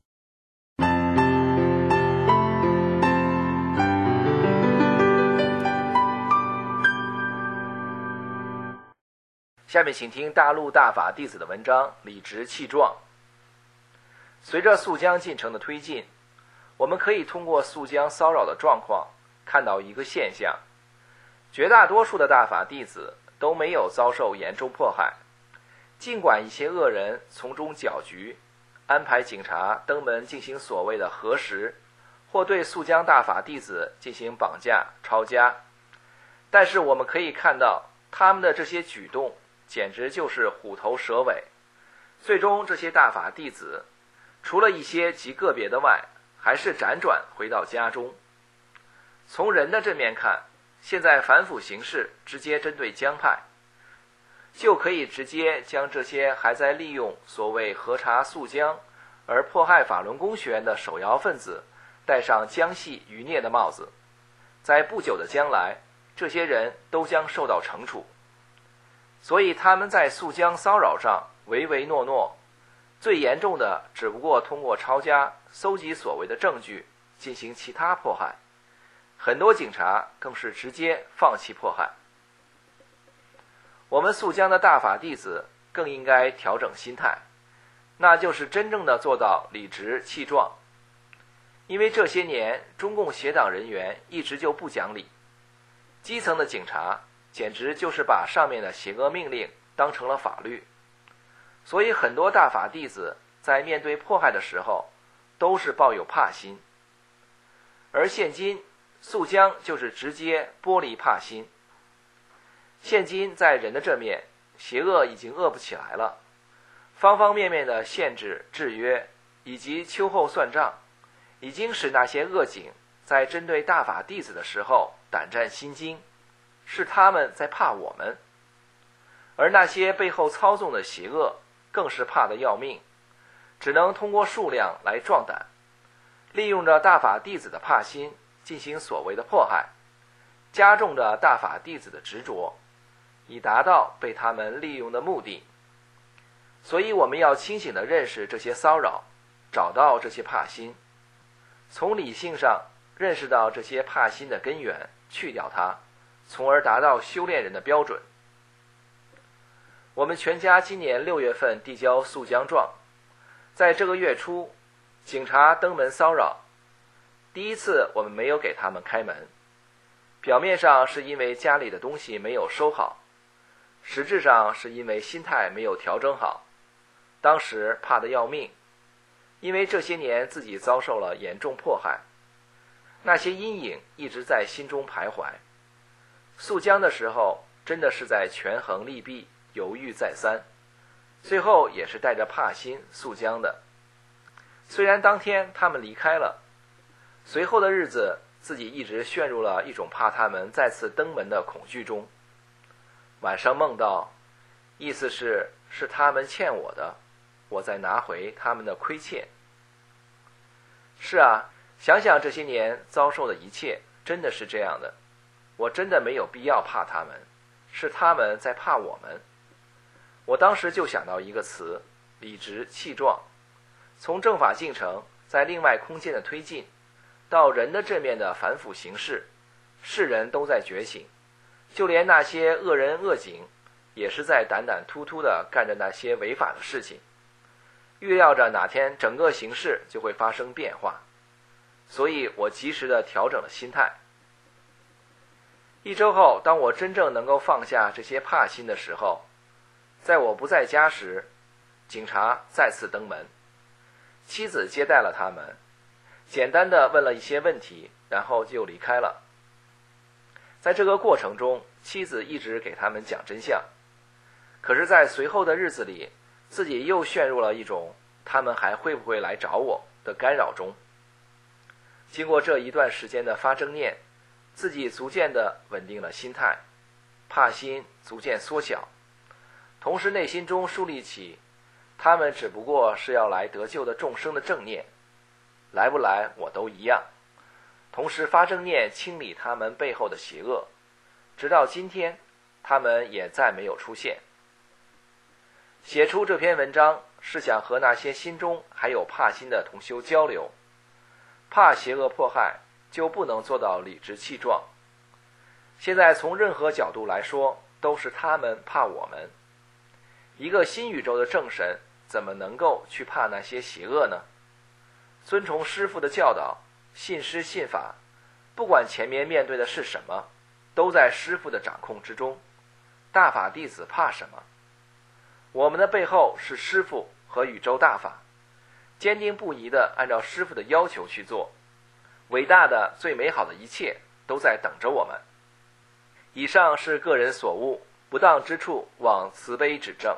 下面请听大陆大法弟子的文章，理直气壮。随着诉江进程的推进，我们可以通过诉江骚扰的状况看到一个现象，绝大多数的大法弟子都没有遭受严重迫害，尽管一些恶人从中搅局，安排警察登门进行所谓的核实，或对诉江大法弟子进行绑架抄家，但是我们可以看到他们的这些举动简直就是虎头蛇尾。最终这些大法弟子除了一些极个别的外，还是辗转回到家中。从人的正面看，现在反腐形势直接针对江派，就可以直接将这些还在利用所谓核查诉江而迫害法轮功学员的首摇分子戴上江系余孽的帽子，在不久的将来，这些人都将受到惩处。所以他们在诉江骚扰上唯唯诺诺，最严重的只不过通过抄家搜集所谓的证据进行其他迫害，很多警察更是直接放弃迫害。我们诉江的大法弟子更应该调整心态，那就是真正的做到理直气壮。因为这些年中共邪党人员一直就不讲理，基层的警察简直就是把上面的邪恶命令当成了法律，所以很多大法弟子在面对迫害的时候都是抱有怕心。而现今诉江就是直接剥离怕心。现今在人的这面，邪恶已经恶不起来了，方方面面的限制制约以及秋后算账，已经使那些恶警在针对大法弟子的时候胆战心惊，是他们在怕我们。而那些背后操纵的邪恶更是怕得要命，只能通过数量来壮胆， 利用着大法弟子的怕心进行所谓的迫害，加重着大法弟子的执着，以达到被他们利用的目的。所以我们要清醒地认识这些骚扰，找到这些怕心，从理性上认识到这些怕心的根源，去掉它，从而达到修炼人的标准。我们全家今年六月份递交诉将状，在这个月初，警察登门骚扰。第一次我们没有给他们开门，表面上是因为家里的东西没有收好，实质上是因为心态没有调整好。当时怕得要命，因为这些年自己遭受了严重迫害，那些阴影一直在心中徘徊。诉将的时候真的是在权衡利弊，犹豫再三，最后也是带着怕心诉将的。虽然当天他们离开了，随后的日子自己一直陷入了一种怕他们再次登门的恐惧中。晚上梦到，意思是是他们欠我的，我再拿回他们的亏欠。是啊，想想这些年遭受的一切，真的是这样的。我真的没有必要怕他们，是他们在怕我们。我当时就想到一个词，理直气壮。从正法进程在另外空间的推进，到人的正面的反腐形势，世人都在觉醒，就连那些恶人恶警也是在胆胆突突地干着那些违法的事情，预料着哪天整个形势就会发生变化，所以我及时地调整了心态。一周后，当我真正能够放下这些怕心的时候，在我不在家时，警察再次登门，妻子接待了他们，简单地问了一些问题，然后就离开了。在这个过程中，妻子一直给他们讲真相，可是在随后的日子里，自己又陷入了一种他们还会不会来找我的干扰中。经过这一段时间的发正念，自己逐渐地稳定了心态，怕心逐渐缩小，同时内心中树立起他们只不过是要来得救的众生的正念，来不来我都一样，同时发正念清理他们背后的邪恶，直到今天他们也再没有出现。写出这篇文章是想和那些心中还有怕心的同修交流，怕邪恶迫害就不能做到理直气壮。现在从任何角度来说，都是他们怕我们。一个新宇宙的正神怎么能够去怕那些邪恶呢？遵从师父的教导，信师信法，不管前面面对的是什么，都在师父的掌控之中。大法弟子怕什么？我们的背后是师父和宇宙大法，坚定不移地按照师父的要求去做，伟大的最美好的一切都在等着我们。以上是个人所悟，不当之处望慈悲指正。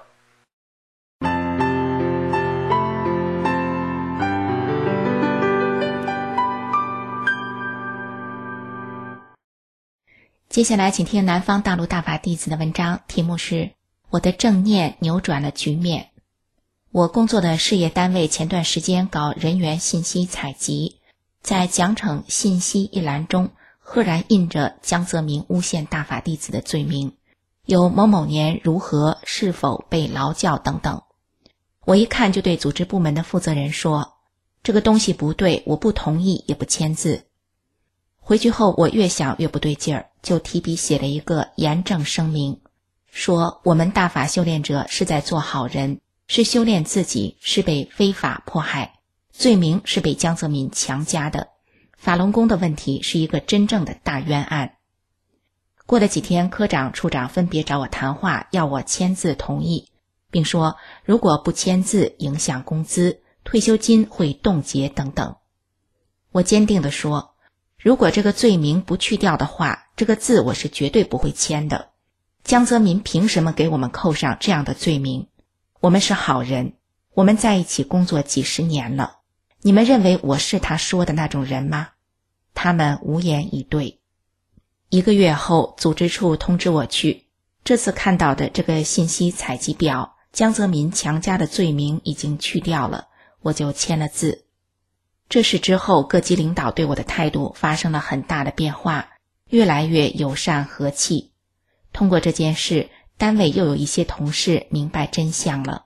接下来请听南方大陆大法弟子的文章，题目是我的正念扭转了局面。我工作的事业单位前段时间搞人员信息采集，在奖惩信息一栏中赫然印着江泽民诬陷大法弟子的罪名，有某某年如何是否被劳教等等。我一看就对组织部门的负责人说，这个东西不对，我不同意也不签字。回去后我越想越不对劲儿，就提笔写了一个严正声明，说我们大法修炼者是在做好人，是修炼自己，是被非法迫害，罪名是被江泽民强加的，法轮功的问题是一个真正的大冤案。过了几天，科长处长分别找我谈话，要我签字同意，并说如果不签字影响工资，退休金会冻结等等。我坚定地说，如果这个罪名不去掉的话，这个字我是绝对不会签的。江泽民凭什么给我们扣上这样的罪名？我们是好人，我们在一起工作几十年了，你们认为我是他说的那种人吗？他们无言以对。一个月后，组织处通知我去，这次看到的这个信息采集表，江泽民强加的罪名已经去掉了，我就签了字。 这事之后，各级领导对我的态度发生了很大的变化，越来越友善和气。通过这件事，单位又有一些同事明白真相了。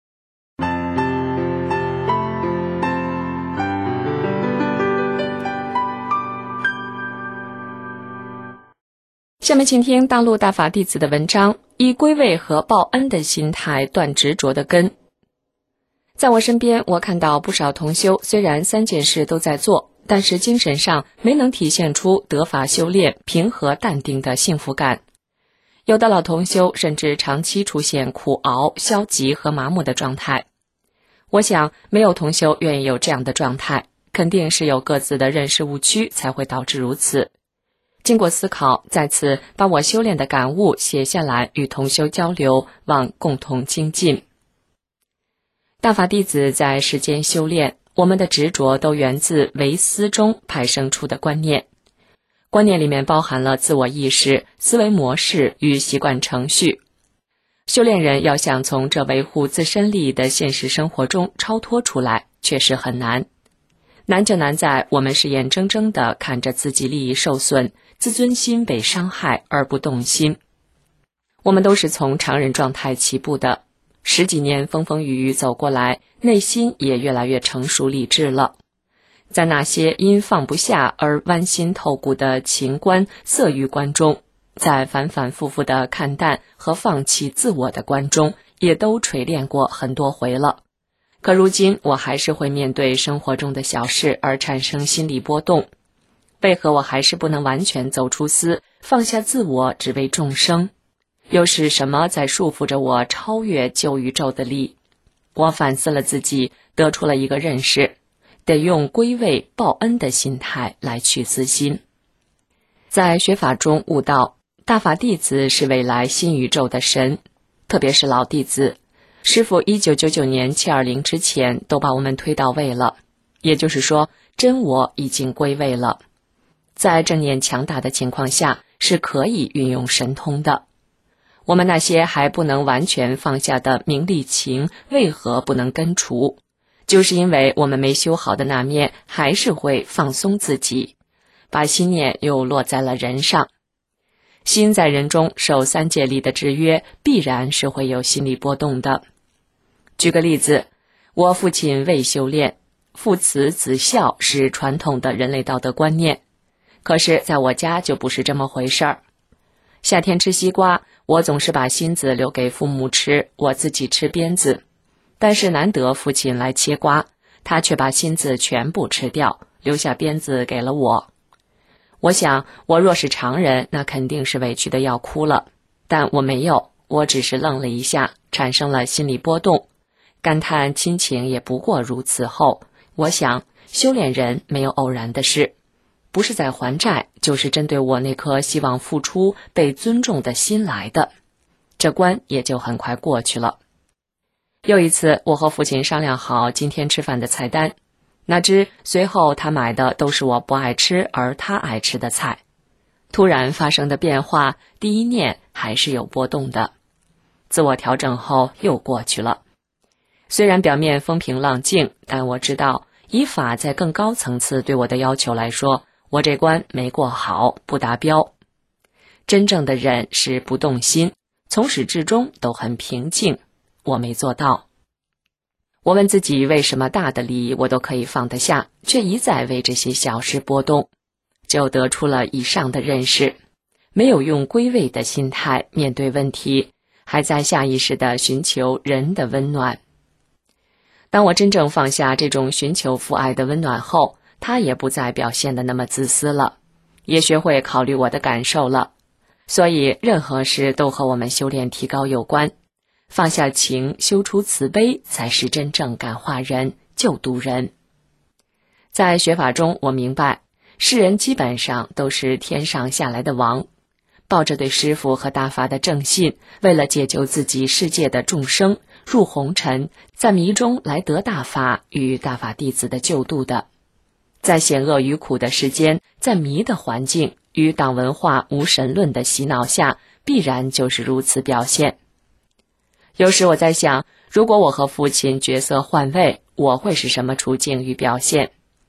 下面请听大陆大法弟子的文章，以归位和报恩的心态断执着的根。在我身边，我看到不少同修虽然三件事都在做，但是精神上没能体现出得法修炼平和淡定的幸福感。有的老同修甚至长期出现苦熬、消极和麻木的状态。我想没有同修愿意有这样的状态，肯定是有各自的认识误区才会导致如此。经过思考，在此把我修炼的感悟写下来，与同修交流，望共同精进。大法弟子在世间修炼，我们的执着都源自唯思中派生出的观念。观念里面包含了自我意识、思维模式与习惯程序。修炼人要想从这维护自身利益的现实生活中超脱出来，确实很难。难就难在我们是眼睁睁地看着自己利益受损，自尊心被伤害而不动心。我们都是从常人状态起步的，十几年风风雨雨走过来，内心也越来越成熟理智了。在那些因放不下而剜心透骨的情观、色欲观中，在反反复复的看淡和放弃自我的观中，也都锤炼过很多回了。可如今我还是会面对生活中的小事而产生心理波动。为何我还是不能完全走出思，放下自我，只为众生？又是什么在束缚着我超越旧宇宙的力？我反思了自己，得出了一个认识，得用归位报恩的心态来去私心。在学法中悟道，大法弟子是未来新宇宙的神，特别是老弟子。师父一九九九年七二零之前都把我们推到位了，也就是说，真我已经归位了。在正念强大的情况下，是可以运用神通的。我们那些还不能完全放下的名利情，为何不能根除？就是因为我们没修好的那面，还是会放松自己，把心念又落在了人上。心在人中受三界力的制约，必然是会有心理波动的。举个例子，我父亲未修炼，父慈子孝是传统的人类道德观念，可是在我家就不是这么回事儿。夏天吃西瓜，我总是把心子留给父母吃，我自己吃鞭子。但是难得父亲来切瓜，他却把心子全部吃掉，留下鞭子给了我。我想，我若是常人，那肯定是委屈的要哭了，但我没有，我只是愣了一下，产生了心理波动，感叹亲情也不过如此后。我想，修炼人没有偶然的事，不是在还债，就是针对我那颗希望付出、被尊重的心来的。这关也就很快过去了。又一次，我和父亲商量好今天吃饭的菜单，哪知随后他买的都是我不爱吃而他爱吃的菜。突然发生的变化，第一念还是有波动的。自我调整后又过去了。虽然表面风平浪静，但我知道以法在更高层次对我的要求来说，我这关没过好，不达标。真正的忍是不动心，从始至终都很平静，我没做到。我问自己，为什么大的利益我都可以放得下，却一再为这些小事波动，就得出了以上的认识。没有用归位的心态面对问题，还在下意识地寻求人的温暖。当我真正放下这种寻求父爱的温暖后，他也不再表现得那么自私了，也学会考虑我的感受了。所以任何事都和我们修炼提高有关，放下情，修出慈悲，才是真正感化人、救度人。在学法中，我明白世人基本上都是天上下来的王，抱着对师父和大法的正信，为了解救自己世界的众生，入红尘，在迷中来得大法与大法弟子的救度的。在险恶与苦的世间，在迷的环境与党文化无神论的洗脑下，必然就是如此表现。有时我在想，如果我和父亲角色换位，我会是什么处境与表现？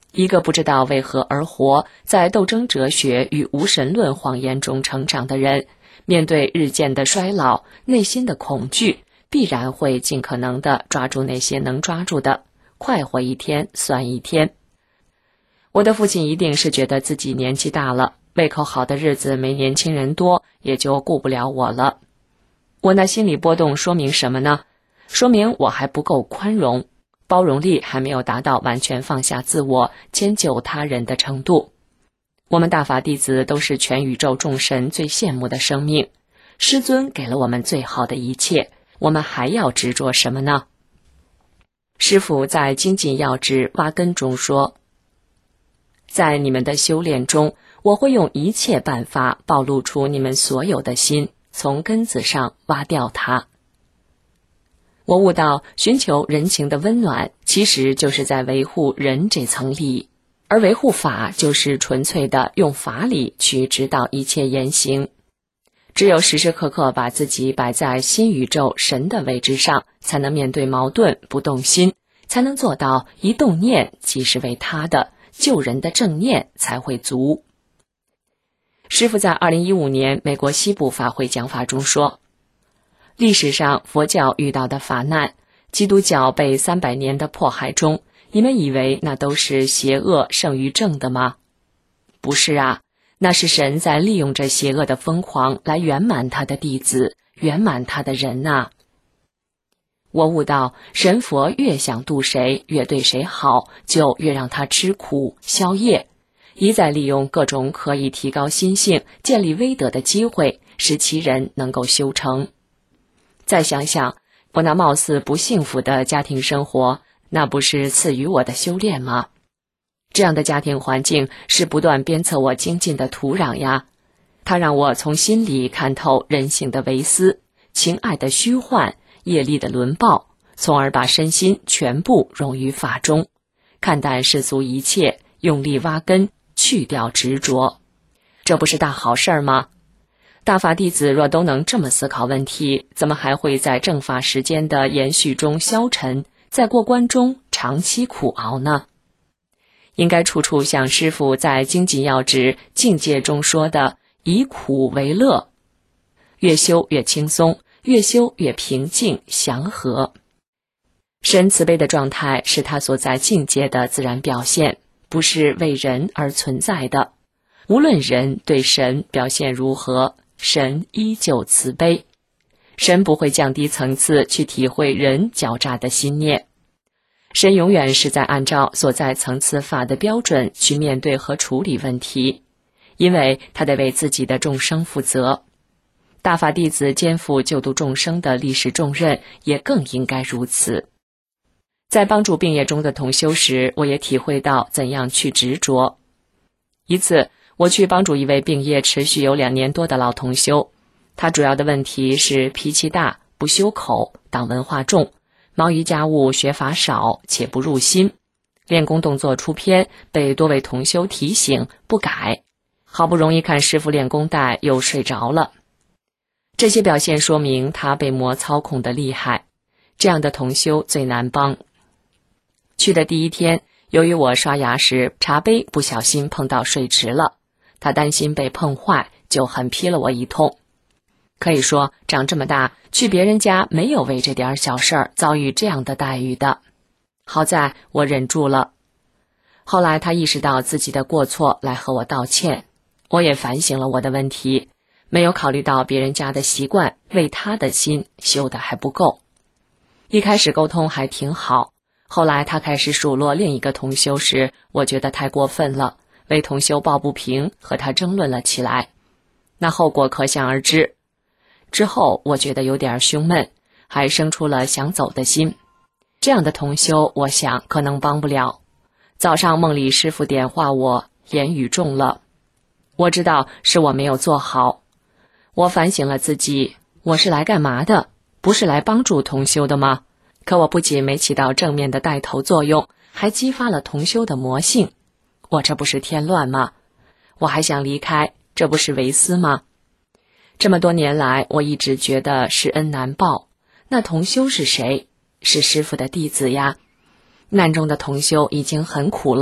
一个不知道为何而活，在斗争哲学与无神论谎言中成长的人，面对日渐的衰老，内心的恐惧，必然会尽可能地抓住那些能抓住的，快活一天算一天。我的父亲一定是觉得自己年纪大了，胃口好的日子没年轻人多，也就顾不了我了。我那心理波动说明什么呢？说明我还不够宽容，包容力还没有达到完全放下自我，迁就他人的程度。我们大法弟子都是全宇宙众神最羡慕的生命，师尊给了我们最好的一切，我们还要执着什么呢？师父在精进要旨挖根中说，在你们的修炼中，我会用一切办法暴露出你们所有的心，从根子上挖掉它。我悟到，寻求人情的温暖，其实就是在维护人这层理，而维护法就是纯粹的用法理去指导一切言行。只有时时刻刻把自己摆在新宇宙神的位置上，才能面对矛盾不动心，才能做到一动念即是为他的，救人的正念才会足。师父在二零一五年美国西部法会讲法中说，历史上佛教遇到的法难，基督教被三百年的迫害中，你们以为那都是邪恶胜于正的吗？不是啊，那是神在利用着邪恶的疯狂来圆满他的弟子，圆满他的人啊。我悟到，神佛越想度谁，越对谁好，就越让他吃苦消业，一再利用各种可以提高心性、建立威德的机会，使其人能够修成。再想想，我那貌似不幸福的家庭生活，那不是赐予我的修炼吗？这样的家庭环境是不断鞭策我精进的土壤呀，它让我从心里看透人性的微思、情爱的虚幻、业力的轮报，从而把身心全部融于法中，看淡世俗一切，用力挖根，去掉执着。这不是大好事吗？大法弟子若都能这么思考问题，怎么还会在正法时间的延续中消沉，在过关中长期苦熬呢？应该处处像师父在精进要旨境界中说的，以苦为乐，越修越轻松，越修越平静祥和。神慈悲的状态是他所在境界的自然表现，不是为人而存在的。无论人对神表现如何，神依旧慈悲。神不会降低层次去体会人狡诈的心念，神永远是在按照所在层次法的标准去面对和处理问题，因为他得为自己的众生负责。大法弟子肩负救度众生的历史重任，也更应该如此。在帮助病业中的同修时，我也体会到怎样去执着。一次，我去帮助一位病业持续有两年多的老同修，他主要的问题是脾气大、不修口、党文化重，忙于家务，学法少且不入心，练功动作出偏，被多位同修提醒不改，好不容易看师父练功带又睡着了。这些表现说明他被魔操控的厉害，这样的同修最难帮。去的第一天，由于我刷牙时茶杯不小心碰到水池了，他担心被碰坏，就狠批了我一通。可以说，长这么大，去别人家没有为这点小事儿遭遇这样的待遇的。好在我忍住了。后来他意识到自己的过错，来和我道歉。我也反省了我的问题，没有考虑到别人家的习惯，为他的心修得还不够。一开始沟通还挺好，后来他开始数落另一个同修时，我觉得太过分了，为同修抱不平，和他争论了起来。那后果可想而知。之后我觉得有点胸闷，还生出了想走的心。这样的同修，我想可能帮不了。早上梦里师父点化我，言语重了。我知道是我没有做好。我反省了自己，我是来干嘛的？不是来帮助同修的吗？可我不仅没起到正面的带头作用，还激发了同修的魔性。我这不是添乱吗？我还想离开，这不是为私吗？这么多年来，我一直觉得是恩难报。那同修是谁？是师父的弟子呀。难中的同修已经很苦了，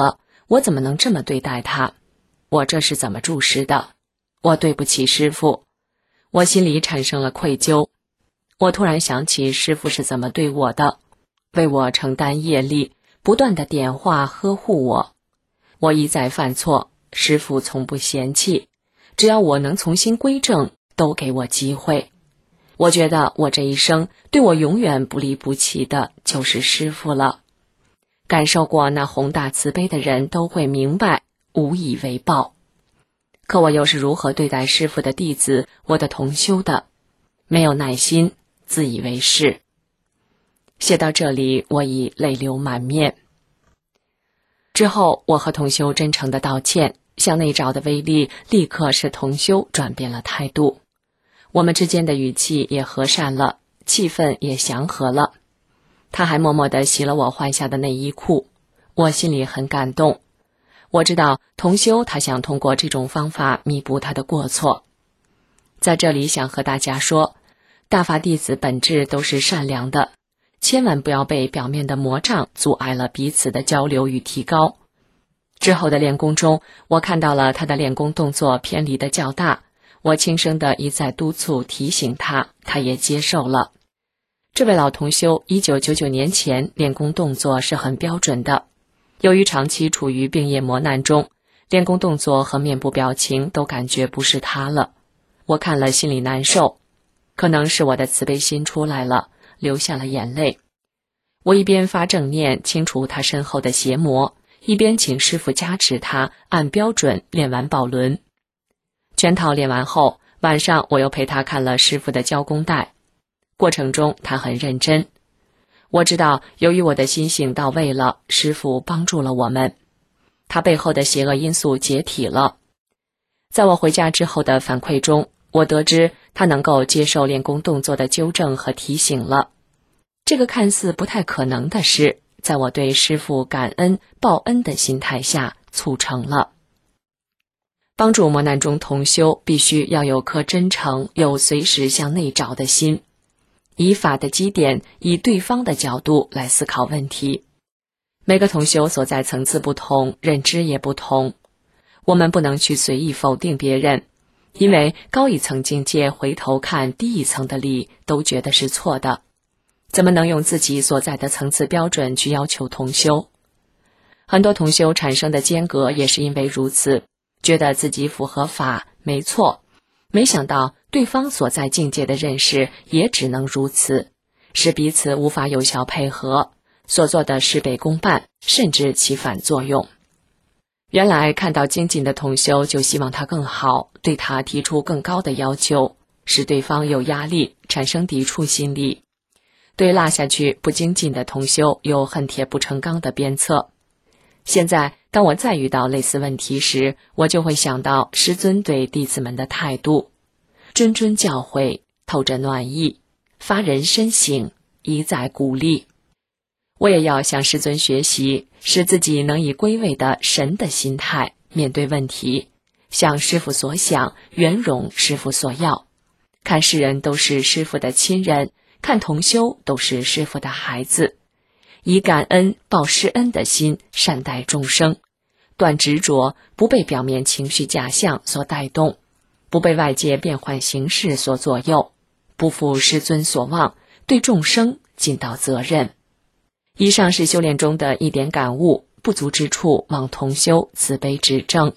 我怎么能这么对待他？我这是怎么注释的？我对不起师父。我心里产生了愧疚。我突然想起师父是怎么对我的，为我承担业力，不断地点化呵护我。我一再犯错，师父从不嫌弃，只要我能重新归正，都给我机会。我觉得我这一生对我永远不离不弃的就是师父了。感受过那宏大慈悲的人都会明白，无以为报。可我又是如何对待师父的弟子，我的同修的？没有耐心，自以为是。写到这里，我已泪流满面。之后，我和同修真诚的道歉，向内照的威力立刻使同修转变了态度。我们之间的语气也和善了，气氛也祥和了。他还默默地洗了我换下的内衣裤，我心里很感动。我知道同修他想通过这种方法弥补他的过错。在这里想和大家说，大法弟子本质都是善良的，千万不要被表面的魔障阻碍了彼此的交流与提高。之后的练功中，我看到了他的练功动作偏离的较大，我轻声地一再督促提醒他，他也接受了。这位老同修一九九九年前练功动作是很标准的，由于长期处于病业磨难中，练功动作和面部表情都感觉不是他了。我看了心里难受，可能是我的慈悲心出来了，流下了眼泪。我一边发正念清除他身后的邪魔，一边请师父加持他按标准练完宝轮。全套练完后，晚上我又陪他看了师父的教功带，过程中他很认真。我知道由于我的心性到位了，师父帮助了我们，他背后的邪恶因素解体了。在我回家之后的反馈中，我得知他能够接受练功动作的纠正和提醒了。这个看似不太可能的事，在我对师父感恩报恩的心态下促成了。帮助磨难中同修，必须要有颗真诚又随时向内找的心，以法的基点，以对方的角度来思考问题。每个同修所在层次不同，认知也不同，我们不能去随意否定别人，因为高一层境界回头看低一层的理都觉得是错的，怎么能用自己所在的层次标准去要求同修？很多同修产生的间隔也是因为如此，觉得自己符合法没错，没想到对方所在境界的认识也只能如此，使彼此无法有效配合，所做的事倍功半，甚至起反作用。原来看到精进的同修就希望他更好，对他提出更高的要求，使对方有压力，产生抵触心理。对落下去不精进的同修有恨铁不成钢的鞭策。现在当我再遇到类似问题时，我就会想到师尊对弟子们的态度，谆谆教诲，透着暖意，发人深省，一再鼓励。我也要向师尊学习，使自己能以归位的神的心态面对问题，向师父所想，圆融师父所要。看世人都是师父的亲人，看同修都是师父的孩子，以感恩报师恩的心善待众生，断执着，不被表面情绪假象所带动，不被外界变换形式所左右，不负师尊所望，对众生尽到责任。以上是修炼中的一点感悟，不足之处望同修慈悲指正。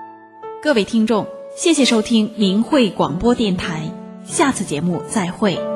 各位听众，谢谢收听明慧广播电台，下次节目再会。